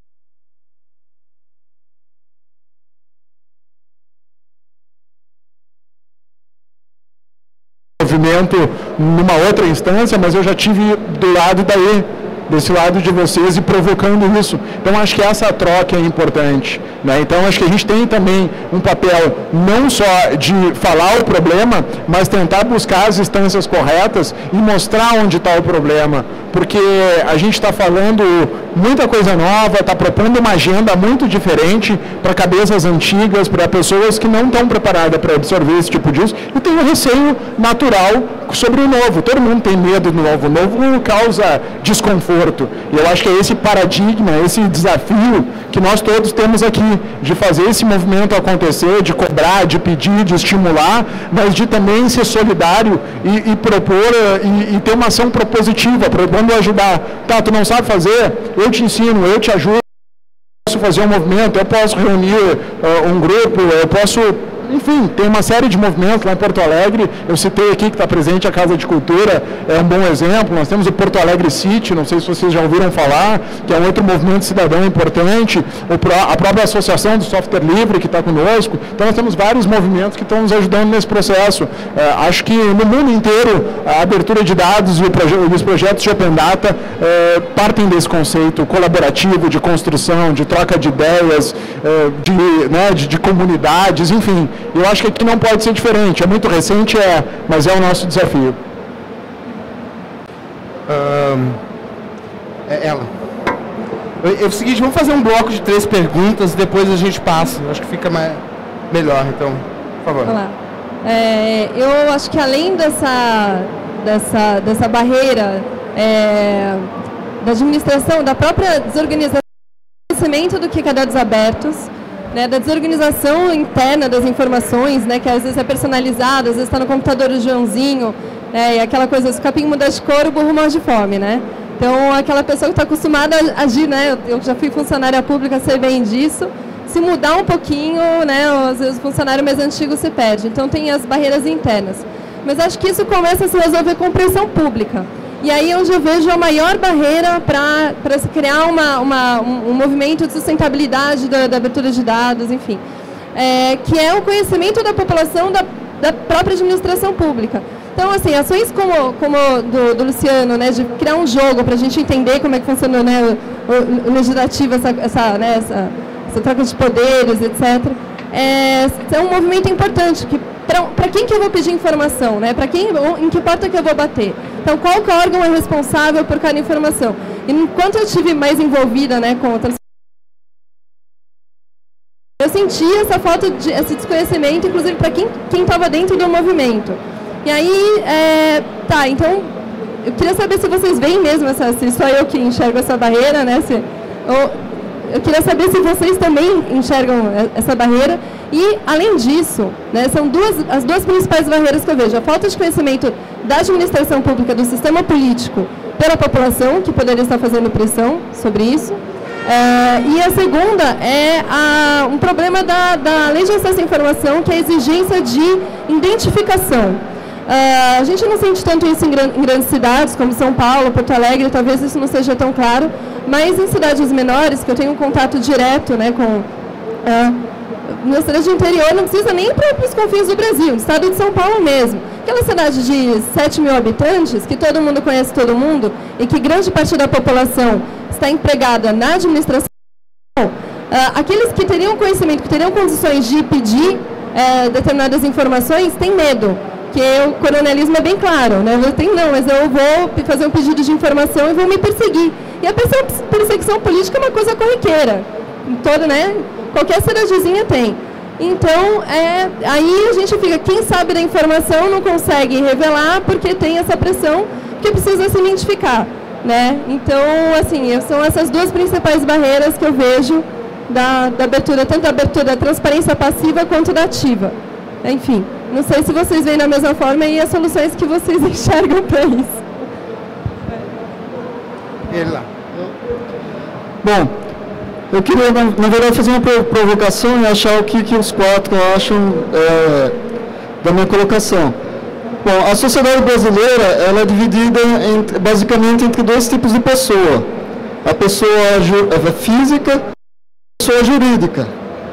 movimento numa outra instância, mas eu já tive do lado daí, desse lado de vocês, e provocando isso. Então acho que essa troca é importante, né? Então acho que a gente tem também um papel não só de falar o problema, mas tentar buscar as instâncias corretas e mostrar onde está o problema, porque a gente está falando muita coisa nova, está propondo uma agenda muito diferente para cabeças antigas, para pessoas que não estão preparadas para absorver esse tipo disso, e tem um receio natural sobre o novo. Todo mundo tem medo do novo. O novo causa desconforto. E eu acho que é esse paradigma, esse desafio que nós todos temos aqui, de fazer esse movimento acontecer, de cobrar, de pedir, de estimular, mas de também ser solidário e, e propor e, e ter uma ação propositiva, propondo ajudar. Tá, tu não sabe fazer? Eu te ensino, eu te ajudo. Eu posso fazer um movimento, eu posso reunir uh, um grupo, eu posso... Enfim, tem uma série de movimentos lá em Porto Alegre. Eu citei aqui que está presente a Casa de Cultura, é um bom exemplo. Nós temos o Porto Alegre City, não sei se vocês já ouviram falar, que é um outro movimento cidadão importante. A própria Associação do Software Livre, que está conosco. Então, nós temos vários movimentos que estão nos ajudando nesse processo. É, acho que no mundo inteiro, a abertura de dados e, o proje e os projetos de Open Data é, partem desse conceito colaborativo, de construção, de troca de ideias, é, de, né, de, de comunidades, enfim. Eu acho que aqui não pode ser diferente. É muito recente, é, mas é o nosso desafio. Um, é ela. É o seguinte, vamos fazer um bloco de três perguntas e depois a gente passa. Acho que fica mais, melhor, então, por favor. Olá. É, eu acho que além dessa, dessa, dessa barreira é, da administração, da própria desorganização, conhecimento do que é dados abertos, né, da desorganização interna das informações, né, que às vezes é personalizada, às vezes está no computador do Joãozinho, né, e aquela coisa, se o capim muda de cor, o burro morre de fome, né? Então, aquela pessoa que está acostumada a agir, né, eu já fui funcionária pública, sei bem disso, se mudar um pouquinho, né, às vezes o funcionário mais antigo se perde. Então, tem as barreiras internas. Mas acho que isso começa a se resolver com pressão pública. E aí eu já vejo a maior barreira para se criar uma, uma, um, um movimento de sustentabilidade da, da abertura de dados, enfim, é, que é o conhecimento da população da, da própria administração pública. Então, assim, ações como, como do, do Luciano, né, de criar um jogo para a gente entender como é que funciona, né, o, o legislativo, essa, essa, né, essa, essa troca de poderes, etcétera, é, é um movimento importante. Que, para quem que eu vou pedir informação? Né, para quem, em que porta que eu vou bater? Então, qual que órgão é responsável por cada informação? E enquanto eu estive mais envolvida, né, com outras, eu senti essa falta de esse desconhecimento, inclusive para quem estava dentro do movimento. E aí, é, tá, então, eu queria saber se vocês veem mesmo, essa, se só eu que enxergo essa barreira, né, se, ou, eu queria saber se vocês também enxergam essa barreira. E, além disso, né, são duas, as duas principais barreiras que eu vejo. A falta de conhecimento da administração pública, do sistema político, pela população, que poderia estar fazendo pressão sobre isso. É, e a segunda é a, um problema da, da lei de acesso à informação, que é a exigência de identificação. Uh, a gente não sente tanto isso em, gran, em grandes cidades, como São Paulo, Porto Alegre, talvez isso não seja tão claro, mas em cidades menores, que eu tenho um contato direto, né, com... Uh, na cidade do interior não precisa nem para os confins do Brasil, no estado de São Paulo mesmo. Aquela cidade de sete mil habitantes, que todo mundo conhece todo mundo, e que grande parte da população está empregada na administração, uh, aqueles que teriam conhecimento, que teriam condições de pedir uh, determinadas informações, têm medo. Porque o coronelismo é bem claro, né? Eu tenho, não, mas eu vou fazer um pedido de informação e vou me perseguir. E a perseguição política é uma coisa corriqueira. Toda, né? Qualquer cidadezinha tem. Então, é, aí a gente fica, quem sabe da informação não consegue revelar porque tem essa pressão, porque precisa se identificar, né? Então, assim, são essas duas principais barreiras que eu vejo da, da abertura, tanto da abertura da transparência passiva quanto da ativa. Enfim, não sei se vocês veem da mesma forma e as soluções que vocês enxergam para isso. Ele lá. Bom, eu queria, na, na verdade, fazer uma provocação e achar o que, que os quatro acham é, da minha colocação. Bom, a sociedade brasileira ela é dividida em, basicamente entre dois tipos de pessoa. A pessoa ju, física e a pessoa jurídica.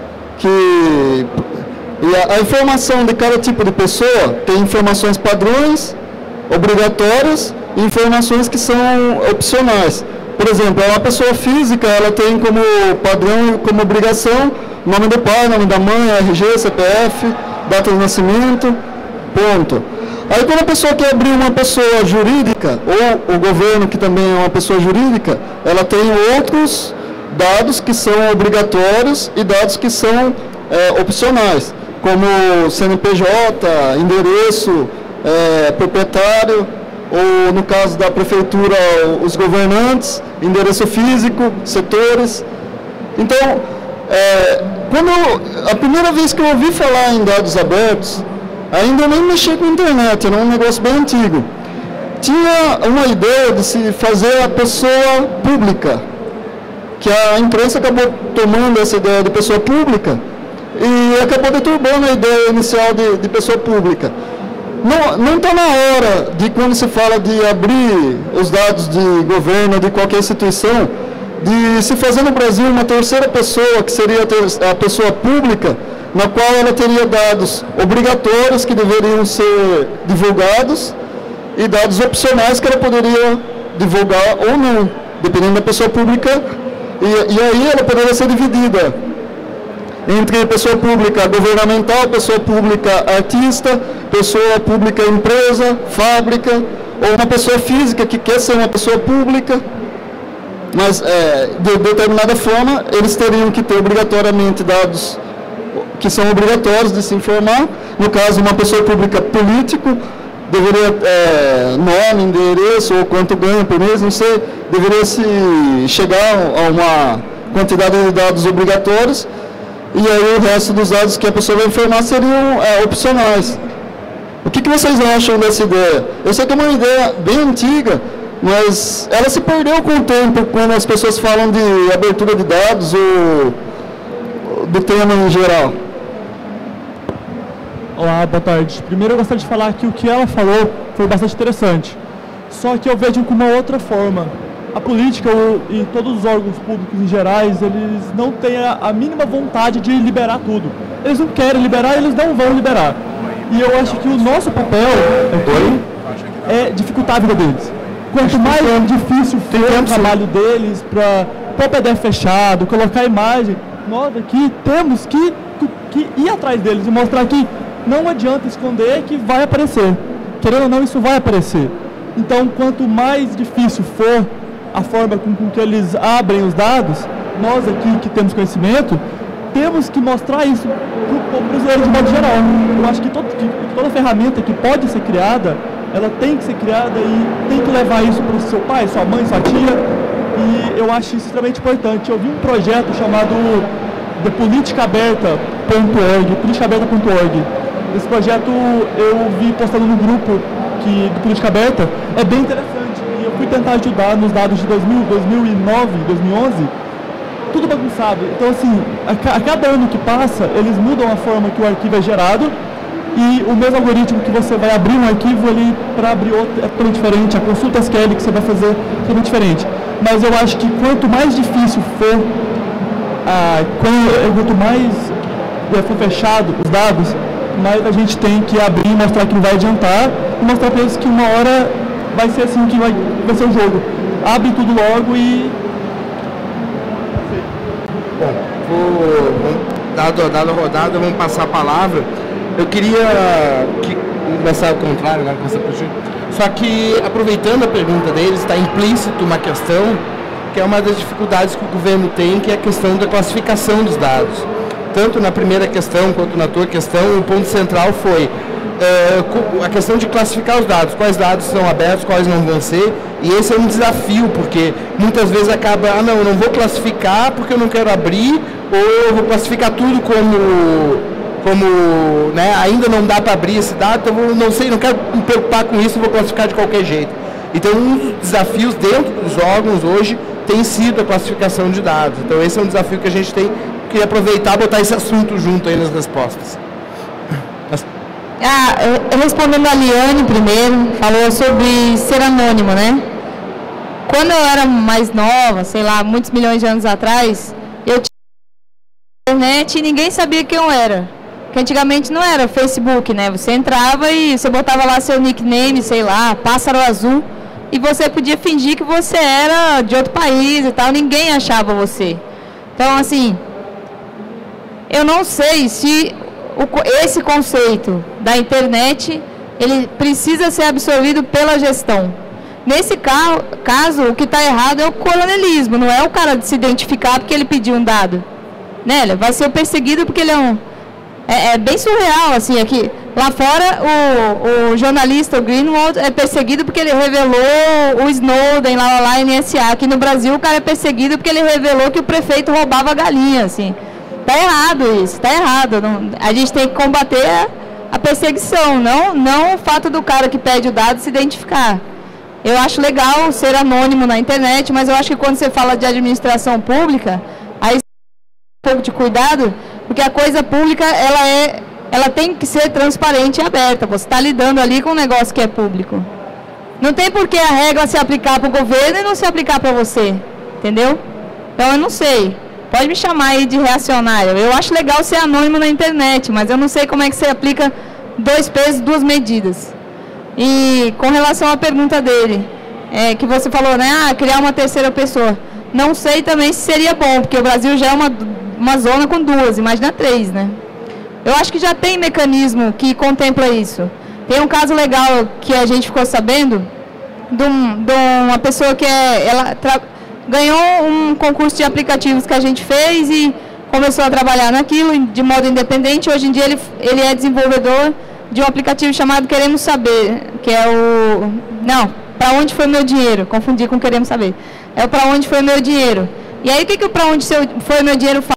Que... E a, a informação de cada tipo de pessoa tem informações padrões, obrigatórias, e informações que são opcionais. Por exemplo, uma pessoa física, ela tem como padrão, como obrigação, nome do pai, nome da mãe, R G, C P F, data de nascimento, ponto. Aí quando a pessoa quer abrir uma pessoa jurídica, ou o governo que também é uma pessoa jurídica, ela tem outros dados que são obrigatórios e dados que são é, opcionais, como C N P J, endereço, é, proprietário, ou no caso da prefeitura, os governantes, endereço físico, setores. Então, é, quando eu, a primeira vez que eu ouvi falar em dados abertos, ainda nem mexi com a internet, era um negócio bem antigo. Tinha uma ideia de se fazer a pessoa pública, que a imprensa acabou tomando essa ideia de pessoa pública e acabou deturbando a ideia inicial de, de pessoa pública. Não está na hora de, quando se fala de abrir os dados de governo, de qualquer instituição, de se fazer no Brasil uma terceira pessoa, que seria a pessoa pública, na qual ela teria dados obrigatórios que deveriam ser divulgados e dados opcionais que ela poderia divulgar ou não, dependendo da pessoa pública, e, e aí ela poderia ser dividida entre pessoa pública governamental, pessoa pública artista, pessoa pública empresa, fábrica, ou uma pessoa física que quer ser uma pessoa pública, mas é, de determinada forma eles teriam que ter obrigatoriamente dados que são obrigatórios de se informar, no caso uma pessoa pública político, deveria, é, nome, endereço, ou quanto ganha por mês, não sei, deveria se chegar a uma quantidade de dados obrigatórios, e aí o resto dos dados que a pessoa vai informar seriam é, opcionais. O que, que vocês acham dessa ideia? Eu sei que é uma ideia bem antiga, mas ela se perdeu com o tempo quando as pessoas falam de abertura de dados ou do tema em geral. Olá, boa tarde. Primeiro eu gostaria de falar que o que ela falou foi bastante interessante. Só que eu vejo com uma outra forma. A política e todos os órgãos públicos em gerais, eles não têm a mínima vontade de liberar tudo. Eles não querem liberar, eles não vão liberar. E eu acho que o nosso papel aqui é dificultar a vida deles. Quanto mais difícil for o trabalho deles para o P D F fechado, colocar a imagem, nós aqui temos que, que ir atrás deles e mostrar que não adianta esconder que vai aparecer. Querendo ou não, isso vai aparecer. Então, quanto mais difícil for a forma com, com que eles abrem os dados, nós aqui que temos conhecimento, temos que mostrar isso para o usuário de modo geral. Eu acho que, todo, que toda ferramenta que pode ser criada, ela tem que ser criada e tem que levar isso para o seu pai, sua mãe, sua tia. E eu acho isso extremamente importante. Eu vi um projeto chamado de política aberta ponto org, política aberta ponto org. Esse projeto eu vi postando no grupo que, de política aberta, é bem interessante. E eu fui tentar ajudar nos dados de dois mil, dois mil e nove, dois mil e onze, tudo bagunçado. Então, assim, a, a cada ano que passa, eles mudam a forma que o arquivo é gerado e o mesmo algoritmo que você vai abrir um arquivo ali para abrir outro é totalmente diferente. A consulta S Q L que você vai fazer é totalmente diferente. Mas eu acho que quanto mais difícil for, ah, quanto mais for fechado os dados, mais a gente tem que abrir e mostrar que não vai adiantar e mostrar para eles que uma hora vai ser assim que vai, vai ser o jogo. Abre tudo logo e... Bom, vou, dado, dado a rodada, vamos passar a palavra. Eu queria que, começar ao contrário, agora começar por ti. Só que, aproveitando a pergunta deles, está implícito uma questão que é uma das dificuldades que o governo tem, que é a questão da classificação dos dados. Tanto na primeira questão quanto na tua questão, o ponto central foi uh, a questão de classificar os dados, quais dados são abertos, quais não vão ser, e esse é um desafio, porque muitas vezes acaba, ah não, eu não vou classificar porque eu não quero abrir, ou eu vou classificar tudo como, como né, ainda não dá para abrir esse dado, então eu não sei, não quero me preocupar com isso, vou classificar de qualquer jeito. Então um dos desafios dentro dos órgãos hoje tem sido a classificação de dados, então esse é um desafio que a gente tem. Queria aproveitar e botar esse assunto junto aí nas respostas. Ah, eu respondendo a Liane primeiro, falou sobre ser anônimo, né? Quando eu era mais nova, sei lá, muitos milhões de anos atrás, eu tinha internet e ninguém sabia quem eu era. Porque antigamente não era Facebook, né? Você entrava e você botava lá seu nickname, sei lá, Pássaro Azul, e você podia fingir que você era de outro país e tal, ninguém achava você. Então, assim... Eu não sei se o, esse conceito da internet, ele precisa ser absorvido pela gestão. Nesse ca, caso, o que está errado é o coronelismo, não é o cara de se identificar porque ele pediu um dado. Né? Ele vai ser perseguido porque ele é um... É, é bem surreal, assim, aqui. Lá fora, o, o jornalista, o Greenwald, é perseguido porque ele revelou o Snowden lá, lá N S A. Aqui no Brasil, o cara é perseguido porque ele revelou que o prefeito roubava galinha, assim. Está errado isso, está errado. Não, a gente tem que combater a, a perseguição, não, não o fato do cara que pede o dado se identificar. Eu acho legal ser anônimo na internet, mas eu acho que quando você fala de administração pública, aí um pouco de cuidado, porque a coisa pública, ela, é, ela tem que ser transparente e aberta. Você está lidando ali com um negócio que é público. Não tem por que a regra se aplicar para o governo e não se aplicar para você, entendeu? Então eu não sei. Pode me chamar aí de reacionário. Eu acho legal ser anônimo na internet, mas eu não sei como é que você aplica dois pesos, duas medidas. E com relação à pergunta dele, é, que você falou, né, ah, criar uma terceira pessoa. Não sei também se seria bom, porque o Brasil já é uma, uma zona com duas, imagina três, né? Eu acho que já tem mecanismo que contempla isso. Tem um caso legal que a gente ficou sabendo, de, um, de uma pessoa que é... Ela tra... ganhou um concurso de aplicativos que a gente fez e começou a trabalhar naquilo de modo independente. Hoje em dia ele, ele é desenvolvedor de um aplicativo chamado Queremos Saber, que é o... Não, para onde foi meu dinheiro? Confundi com Queremos Saber. É o para onde foi meu dinheiro. E aí, o que, que o para onde foi meu dinheiro faz?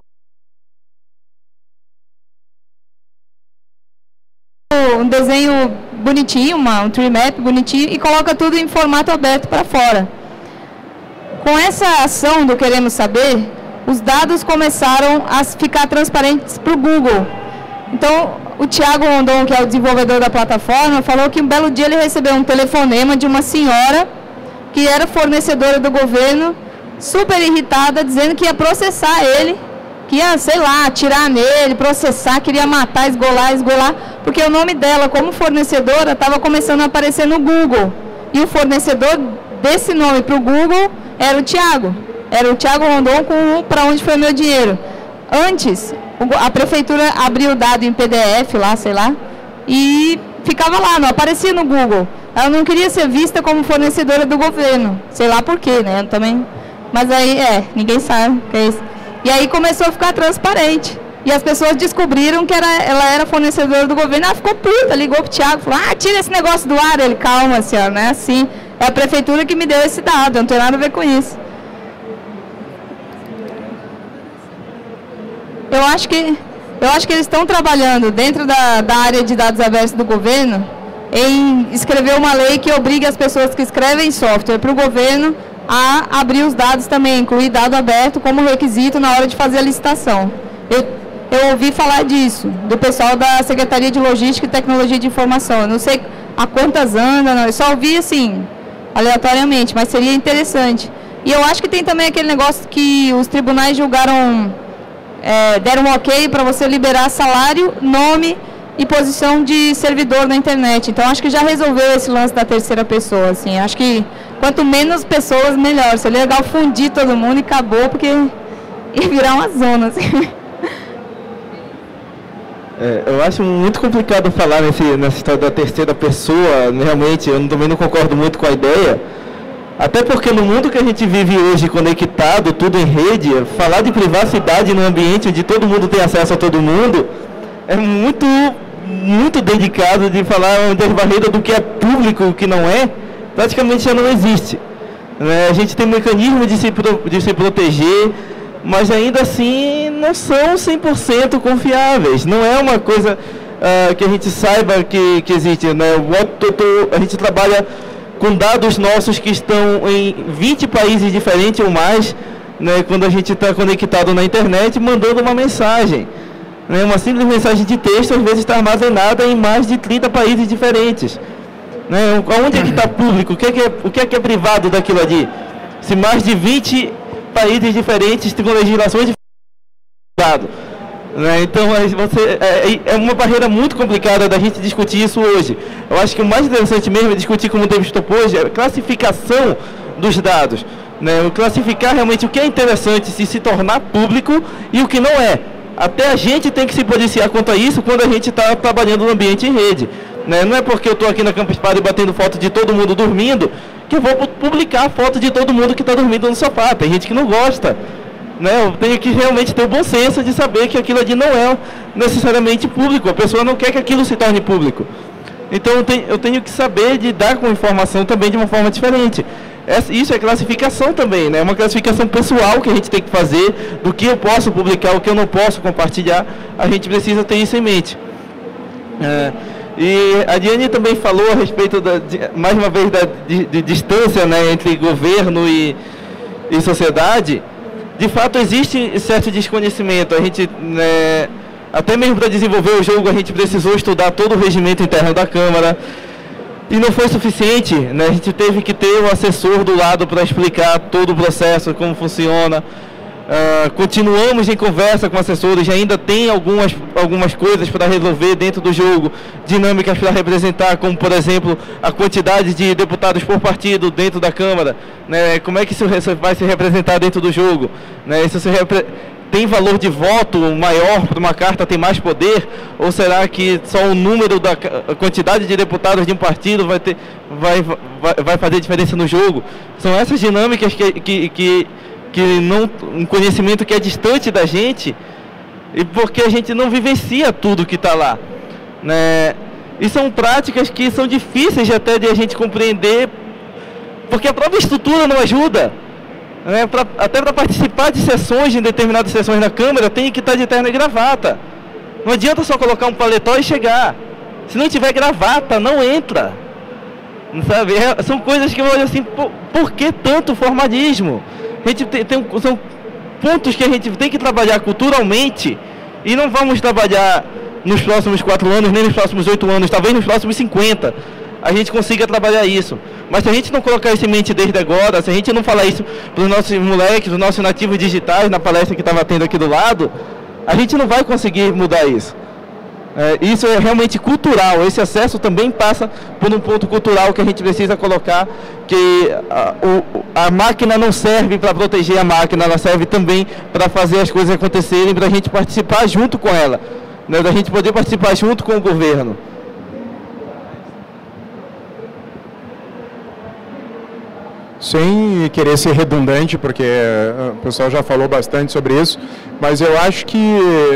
Um desenho bonitinho, uma, um tree map bonitinho, e coloca tudo em formato aberto para fora. Com essa ação do Queremos Saber, os dados começaram a ficar transparentes para o Google. Então, o Thiago Rondon, que é o desenvolvedor da plataforma, falou que um belo dia ele recebeu um telefonema de uma senhora que era fornecedora do governo, super irritada, dizendo que ia processar ele, que ia, sei lá, atirar nele, processar, queria matar, esgolar, esgolar, porque o nome dela como fornecedora estava começando a aparecer no Google. E o fornecedor desse nome para o Google era o Thiago. Era o Thiago Rondon com o para onde foi meu dinheiro. Antes, a prefeitura abriu o dado em P D F lá, sei lá, e ficava lá, não aparecia no Google. Ela não queria ser vista como fornecedora do governo, sei lá por quê, né, também. Mas aí, é, ninguém sabe o que é isso. E aí começou a ficar transparente. E as pessoas descobriram que era, ela era fornecedora do governo. Ela ficou puta, ligou pro Thiago, falou, ah, tira esse negócio do ar. Ele, calma, senhora, não é assim. É a prefeitura que me deu esse dado, não tem nada a ver com isso. Eu acho que, eu acho que eles estão trabalhando dentro da, da área de dados abertos do governo em escrever uma lei que obrigue as pessoas que escrevem software para o governo a abrir os dados também, incluir dado aberto como requisito na hora de fazer a licitação. Eu, eu ouvi falar disso, do pessoal da Secretaria de Logística e Tecnologia de Informação. Eu não sei a quantas andam, não, eu só ouvi assim, aleatoriamente, mas seria interessante. E eu acho que tem também aquele negócio que os tribunais julgaram... É, deram um ok para você liberar salário, nome e posição de servidor na internet. Então, acho que já resolveu esse lance da terceira pessoa. Assim. Acho que quanto menos pessoas, melhor. Seria legal fundir todo mundo e acabou, porque ia virar uma zona. Assim. É, eu acho muito complicado falar nesse, nessa história da terceira pessoa. Realmente, eu também não concordo muito com a ideia. Até porque no mundo que a gente vive hoje, conectado, tudo em rede, falar de privacidade num ambiente onde todo mundo tem acesso a todo mundo, é muito, muito dedicado de falar das barreiras do que é público e o que não é, praticamente já não existe. Né? A gente tem mecanismo de se, de se proteger, mas ainda assim não são cem por cento confiáveis. Não é uma coisa uh, que a gente saiba que, que existe. Né? A gente trabalha com dados nossos que estão em vinte países diferentes ou mais, né, quando a gente está conectado na internet, mandando uma mensagem. Né, uma simples mensagem de texto, às vezes está armazenada em mais de trinta países diferentes. Né, onde é que está público? O que é que é, o que é que é privado daquilo ali? Se mais de vinte países diferentes têm legislações diferentes. Né? Então, você, é, é uma barreira muito complicada da gente discutir isso hoje. Eu acho que o mais interessante mesmo é discutir, como o David topou hoje, é a classificação dos dados. Né? Classificar realmente o que é interessante se se tornar público e o que não é. Até a gente tem que se policiar quanto a isso quando a gente está trabalhando no ambiente em rede. Né? Não é porque eu estou aqui na Campus Party batendo foto de todo mundo dormindo que eu vou publicar a foto de todo mundo que está dormindo no sofá. Tem gente que não gosta. Né, eu tenho que realmente ter o bom senso de saber que aquilo ali não é necessariamente público. A pessoa não quer que aquilo se torne público. Então eu tenho, eu tenho que saber lidar com a informação também de uma forma diferente. Essa, isso é classificação também, né? Uma classificação pessoal que a gente tem que fazer do que eu posso publicar, o que eu não posso compartilhar. A gente precisa ter isso em mente. É, e a Diane também falou a respeito, da, de, mais uma vez, da de, de distância, né, entre governo e, e sociedade. De fato, existe certo desconhecimento. A gente, né, até mesmo para desenvolver o jogo, a gente precisou estudar todo o regimento interno da Câmara. E não foi suficiente, né? A gente teve que ter um assessor do lado para explicar todo o processo, como funciona. Uh, continuamos em conversa com assessores, ainda tem algumas, algumas coisas para resolver dentro do jogo, dinâmicas para representar, como por exemplo a quantidade de deputados por partido dentro da Câmara, né? Como é que isso vai se representar dentro do jogo, né? Isso se repre... tem valor de voto maior para uma carta ter mais poder, ou será que só o número da a quantidade de deputados de um partido vai, ter, vai, vai, vai fazer diferença no jogo? São essas dinâmicas que, que, que que não, um conhecimento que é distante da gente, e porque a gente não vivencia tudo que está lá, né? E são práticas que são difíceis até de a gente compreender, porque a própria estrutura não ajuda. Né? Pra, até para participar de sessões, em determinadas sessões na Câmara, tem que estar de terno e gravata. Não adianta só colocar um paletó e chegar. Se não tiver gravata, não entra. Sabe? É, são coisas que eu olho assim, por, por que tanto formalismo? A gente tem, tem, são pontos que a gente tem que trabalhar culturalmente e não vamos trabalhar nos próximos quatro anos, nem nos próximos oito anos, talvez nos próximos cinquenta. A gente consiga trabalhar isso. Mas se a gente não colocar isso em mente desde agora, se a gente não falar isso para os nossos moleques, os nossos nativos digitais, na palestra que estava tendo aqui do lado, a gente não vai conseguir mudar isso. É, isso é realmente cultural. Esse acesso também passa por um ponto cultural que a gente precisa colocar, que a, o, a máquina não serve para proteger a máquina, ela serve também para fazer as coisas acontecerem, para a gente participar junto com ela, né, da gente poder participar junto com o governo. Sem querer ser redundante, porque o pessoal já falou bastante sobre isso, mas eu acho que,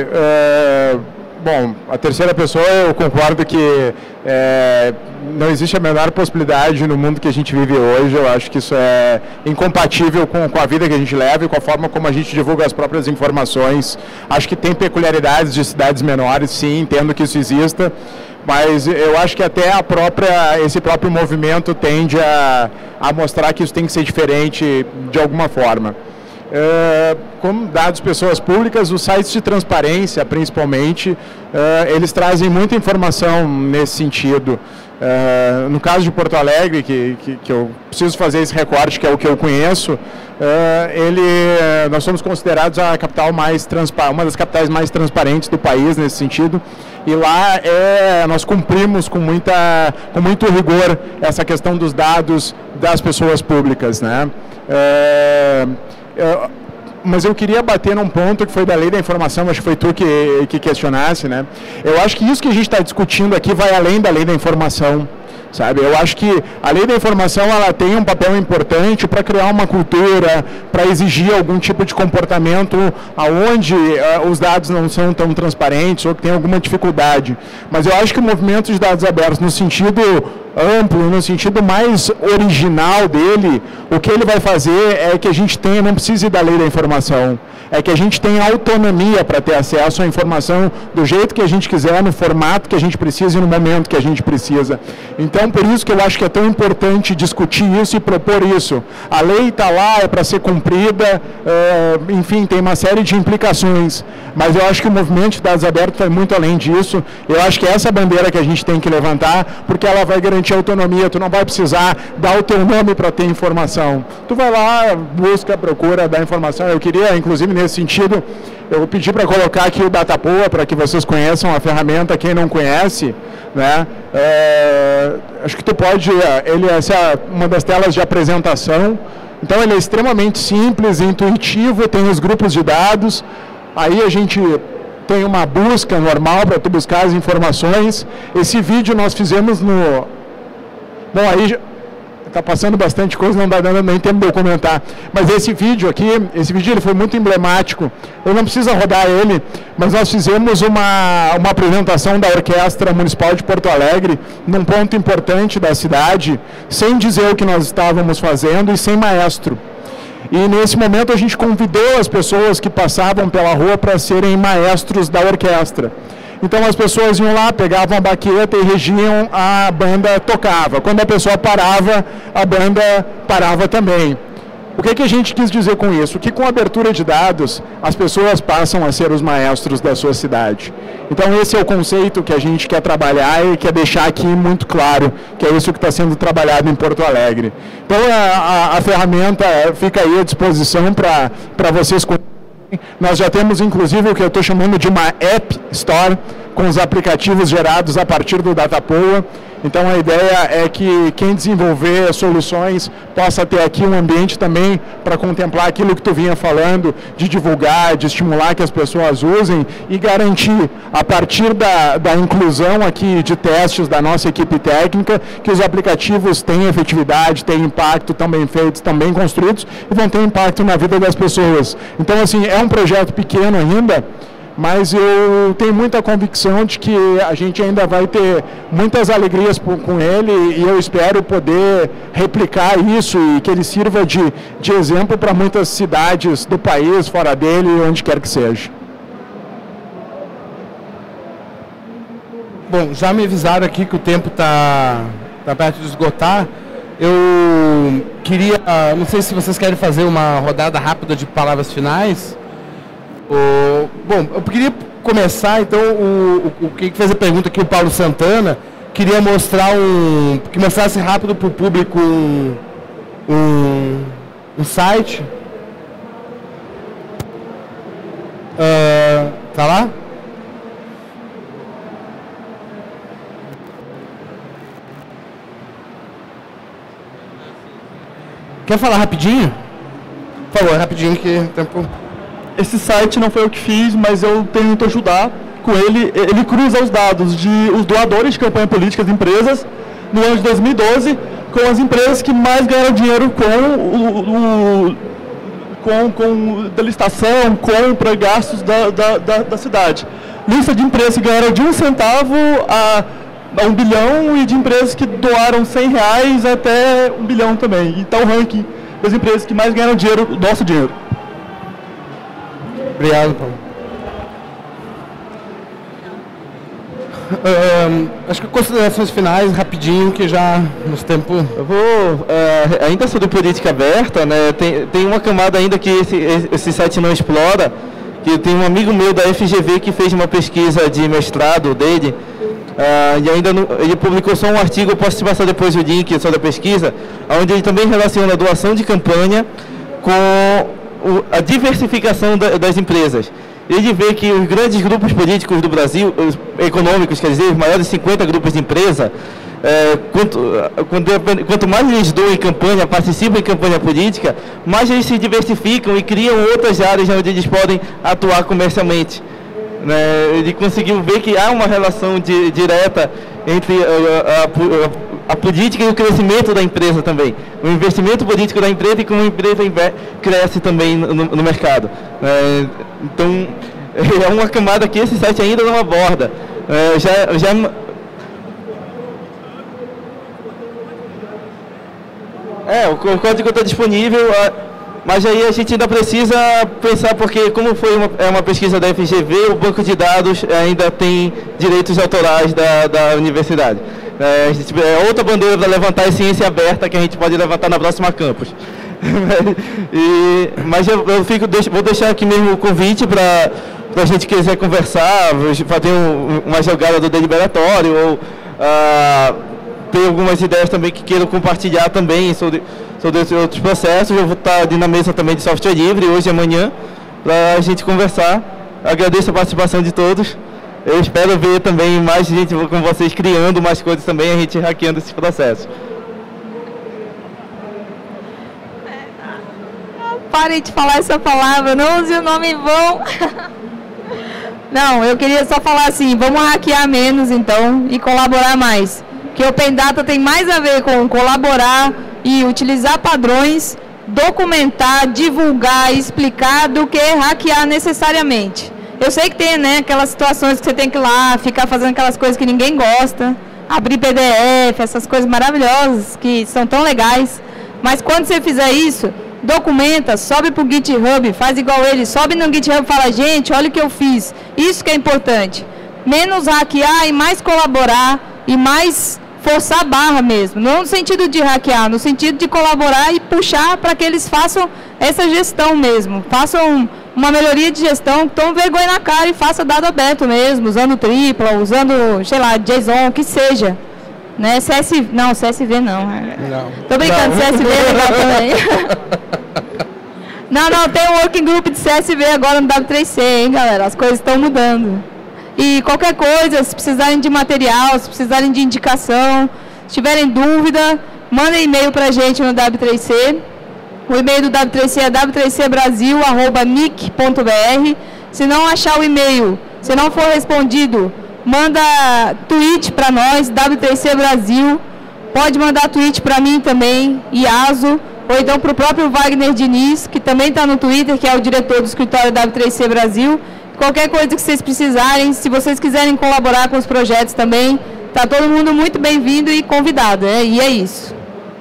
é, bom, a terceira pessoa, eu concordo que é, não existe a menor possibilidade no mundo que a gente vive hoje. Eu acho que isso é incompatível com, com a vida que a gente leva e com a forma como a gente divulga as próprias informações. Acho que tem peculiaridades de cidades menores, sim, entendo que isso exista, mas eu acho que até a própria, esse próprio movimento tende a, a mostrar que isso tem que ser diferente de alguma forma. Uh, como dados pessoas públicas, os sites de transparência, principalmente, uh, eles trazem muita informação nesse sentido. Uh, no caso de Porto Alegre, que, que, que eu preciso fazer esse recorte, que é o que eu conheço, uh, ele, nós somos considerados a capital mais transpa- uma das capitais mais transparentes do país nesse sentido. E lá é, nós cumprimos com, muita, com muito rigor essa questão dos dados das pessoas públicas, né? É, é, mas eu queria bater num ponto que foi da lei da informação, acho que foi tu que, que questionasse, né? Eu acho que isso que a gente está discutindo aqui vai além da lei da informação, sabe? Eu acho que a lei da informação, ela tem um papel importante para criar uma cultura, para exigir algum tipo de comportamento aonde uh, os dados não são tão transparentes ou que tem alguma dificuldade. Mas eu acho que o movimento de dados abertos, no sentido amplo, no sentido mais original dele, o que ele vai fazer é que a gente tenha, não precise da lei da informação, é que a gente tenha autonomia para ter acesso à informação do jeito que a gente quiser, no formato que a gente precisa e no momento que a gente precisa. Então, por isso que eu acho que é tão importante discutir isso e propor isso. A lei está lá, é para ser cumprida, é, enfim, tem uma série de implicações, mas eu acho que o movimento de dados abertos vai muito além disso. Eu acho que essa bandeira que a gente tem que levantar, porque ela vai garantir autonomia. Tu não vai precisar dar o teu nome para ter informação. Tu vai lá, busca, procura, dá informação. Eu queria, inclusive, nesse sentido, eu pedi para colocar aqui o Datapoa, para que vocês conheçam a ferramenta, quem não conhece, né? É, acho que tu pode, ele, essa é uma das telas de apresentação, então ele é extremamente simples, intuitivo, tem os grupos de dados, aí a gente tem uma busca normal para tu buscar as informações. Esse vídeo nós fizemos no... Bom, aí está passando bastante coisa, não dá dando nem tempo de eu comentar. Mas esse vídeo aqui, esse vídeo ele foi muito emblemático. Eu não preciso rodar ele, mas nós fizemos uma, uma apresentação da Orquestra Municipal de Porto Alegre, num ponto importante da cidade, sem dizer o que nós estávamos fazendo e sem maestro. E nesse momento a gente convidou as pessoas que passavam pela rua para serem maestros da orquestra. Então as pessoas iam lá, pegavam a baqueta e regiam, a banda tocava. Quando a pessoa parava, a banda parava também. O que, que a gente quis dizer com isso? Que com a abertura de dados, as pessoas passam a ser os maestros da sua cidade. Então esse é o conceito que a gente quer trabalhar e quer deixar aqui muito claro, que é isso que está sendo trabalhado em Porto Alegre. Então a, a, a ferramenta fica aí à disposição para vocês conhecerem. Nós já temos, inclusive, o que eu estou chamando de uma App Store, com os aplicativos gerados a partir do Datapoa. Então, a ideia é que quem desenvolver soluções possa ter aqui um ambiente também para contemplar aquilo que tu vinha falando, de divulgar, de estimular que as pessoas usem e garantir, a partir da, da inclusão aqui de testes da nossa equipe técnica, que os aplicativos têm efetividade, têm impacto, estão bem feitos, estão bem construídos e vão ter impacto na vida das pessoas. Então, assim, é um projeto pequeno ainda, mas eu tenho muita convicção de que a gente ainda vai ter muitas alegrias com ele e eu espero poder replicar isso e que ele sirva de, de exemplo para muitas cidades do país, fora dele, onde quer que seja. Bom, já me avisaram aqui que o tempo está tá perto de esgotar. Eu queria, não sei se vocês querem fazer uma rodada rápida de palavras finais. O, bom, eu queria começar, então, o, o, o que fez a pergunta aqui, o Paulo Santana, queria mostrar um, que mostrasse rápido para o público um, um, um site. Uh, tá lá? Quer falar rapidinho? Por favor, rapidinho que tempo. Esse site não foi eu que fiz, mas eu tento ajudar com ele. Ele cruza os dados de os doadores de campanha política das empresas no ano de dois mil e doze com as empresas que mais ganharam dinheiro com o, o com, com delicitação, compra, gastos da, da, da, da cidade. Lista de empresas que ganharam de um centavo a a um bilhão e de empresas que doaram cem reais até um bilhão também. E está o ranking das empresas que mais ganharam dinheiro, o nosso dinheiro. Obrigado, Paulo. Um, acho que considerações finais, rapidinho, que já nos tempos... Eu vou, uh, ainda sobre política aberta, né, tem, tem uma camada ainda que esse, esse site não explora, que tem um amigo meu da F G V que fez uma pesquisa de mestrado dele. Uh, e ainda não, ele publicou só um artigo, eu posso te passar depois o link sobre a pesquisa, onde ele também relaciona a doação de campanha com o, a diversificação da, das empresas. Ele vê que os grandes grupos políticos do Brasil, os econômicos, quer dizer, os maiores cinquenta grupos de empresa, é, quanto, quanto, quanto mais eles doam em campanha, participam em campanha política, mais eles se diversificam e criam outras áreas onde eles podem atuar comercialmente. Né, ele conseguiu ver que há uma relação de, direta entre a, a, a política e o crescimento da empresa também. O investimento político da empresa e como a empresa cresce também no, no mercado. É, então, é uma camada que esse site ainda não aborda. É, já, já... É, o código está disponível... Mas aí a gente ainda precisa pensar, porque como foi uma, é uma pesquisa da F G V, o banco de dados ainda tem direitos autorais da, da universidade. É, a gente, é outra bandeira para levantar é ciência aberta que a gente pode levantar na próxima campus. e, mas eu, eu fico, deixo, vou deixar aqui mesmo o convite para a gente quiser conversar, fazer um, uma jogada do deliberatório, ou uh, ter algumas ideias também que queiram compartilhar também sobre... sobre outros processos. Eu vou estar ali na mesa também de software livre, hoje e amanhã, para a gente conversar. Agradeço a participação de todos. Eu espero ver também mais gente com vocês criando mais coisas também, a gente hackeando esses processos. Parem de falar essa palavra, não use o nome em vão. Não, eu queria só falar assim, vamos hackear menos então e colaborar mais. Que o Open Data tem mais a ver com colaborar e utilizar padrões, documentar, divulgar, explicar, do que hackear necessariamente. Eu sei que tem, né, aquelas situações que você tem que ir lá, ficar fazendo aquelas coisas que ninguém gosta, abrir P D F, essas coisas maravilhosas que são tão legais, mas quando você fizer isso, documenta, sobe para o GitHub, faz igual ele, sobe no GitHub e fala, gente, olha o que eu fiz, isso que é importante. Menos hackear e mais colaborar e mais... forçar a barra mesmo, não no sentido de hackear, no sentido de colaborar e puxar para que eles façam essa gestão mesmo, façam uma melhoria de gestão, tome vergonha na cara e faça dado aberto mesmo, usando tripla, usando, sei lá, JSON, o que seja. Né? C S V, não, C S V não. Não. Tô brincando, não. C S V é legal também. Não, não, tem um working group de C S V agora no W três C, hein, galera, as coisas estão mudando. E qualquer coisa, se precisarem de material, se precisarem de indicação, se tiverem dúvida, mandem e-mail para a gente no W três C. O e-mail do W três C é w três c brasil arroba mic ponto b r. Se não achar o e-mail, se não for respondido, manda tweet para nós, W três C Brasil. Pode mandar tweet para mim também, Iaso, ou então para o próprio Wagner Diniz, que também está no Twitter, que é o diretor do escritório W três C Brasil. Qualquer coisa que vocês precisarem, se vocês quiserem colaborar com os projetos também, tá todo mundo muito bem-vindo e convidado, né? E é isso.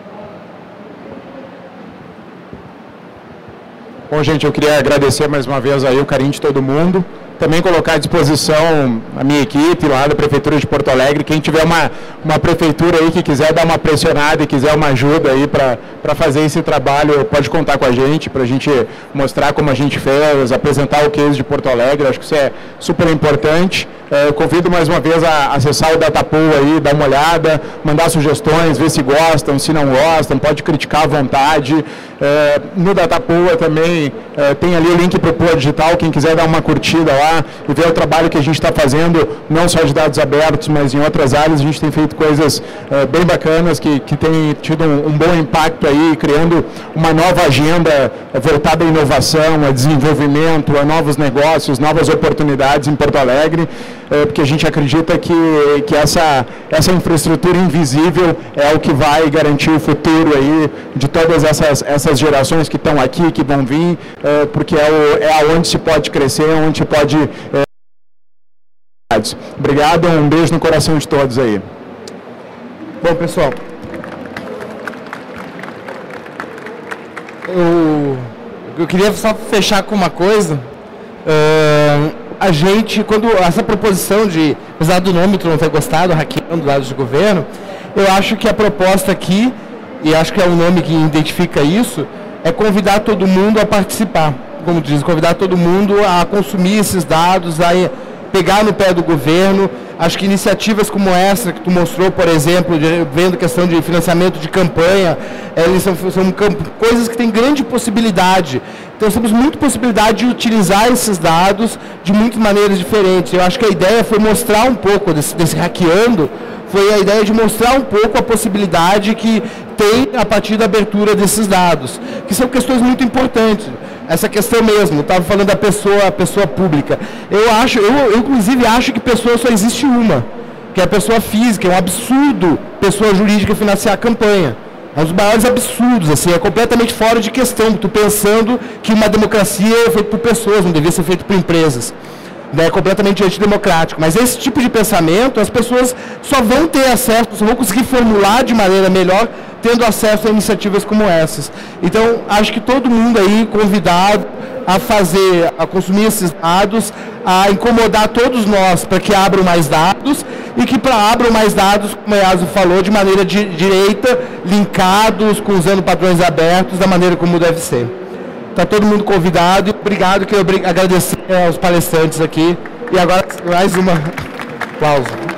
Bom, gente, eu queria agradecer mais uma vez aí o carinho de todo mundo. Também colocar à disposição a minha equipe lá da Prefeitura de Porto Alegre. Quem tiver uma, uma prefeitura aí que quiser dar uma pressionada e quiser uma ajuda aí para fazer esse trabalho, pode contar com a gente, para a gente mostrar como a gente fez, apresentar o case de Porto Alegre. Acho que isso é super importante. Eu convido mais uma vez a acessar o Datapool aí, dar uma olhada, mandar sugestões, ver se gostam, se não gostam, pode criticar à vontade. No Datapool também tem ali o link para o Poa Digital, quem quiser dar uma curtida lá e ver o trabalho que a gente está fazendo, não só de dados abertos, mas em outras áreas. A gente tem feito coisas uh, bem bacanas, que, que tem tido um, um bom impacto aí, criando uma nova agenda voltada à inovação, a desenvolvimento, a novos negócios, novas oportunidades em Porto Alegre, uh, porque a gente acredita que, que essa, essa infraestrutura invisível é o que vai garantir o futuro aí de todas essas, essas gerações que estão aqui, que vão vir, uh, porque é, o, é aonde se pode crescer, onde se pode. É... Obrigado, um beijo no coração de todos aí. Bom, pessoal, eu, eu queria só fechar com uma coisa. Uh, a gente, quando essa proposição de, apesar do nome tu não ter gostado, hackeando dados de governo, eu acho que a proposta aqui, e acho que é o nome que identifica isso, é convidar todo mundo a participar. Como diz, convidar todo mundo a consumir esses dados, a pegar no pé do governo. Acho que iniciativas como essa que tu mostrou, por exemplo, de, vendo questão de financiamento de campanha, eles são, são coisas que têm grande possibilidade. Então, temos muita possibilidade de utilizar esses dados de muitas maneiras diferentes. Eu acho que a ideia foi mostrar um pouco desse, desse hackeando, foi a ideia de mostrar um pouco a possibilidade que tem a partir da abertura desses dados, que são questões muito importantes. Essa questão mesmo, estava falando da pessoa, a pessoa pública. Eu acho, eu, eu inclusive acho que pessoa só existe uma, que é a pessoa física. É um absurdo pessoa jurídica financiar a campanha. É um dos maiores absurdos, assim, é completamente fora de questão. Estou pensando que uma democracia é feita por pessoas, não deveria ser feita por empresas. É completamente antidemocrático. Mas esse tipo de pensamento, as pessoas só vão ter acesso, só vão conseguir formular de maneira melhor tendo acesso a iniciativas como essas. Então, acho que todo mundo aí convidado a fazer, a consumir esses dados, a incomodar todos nós para que abram mais dados e que para abram mais dados, como a Yasu falou, de maneira di direita, linkados, com usando padrões abertos, da maneira como deve ser. Está todo mundo convidado e obrigado, quero agradecer aos palestrantes aqui. E agora mais uma aplauso.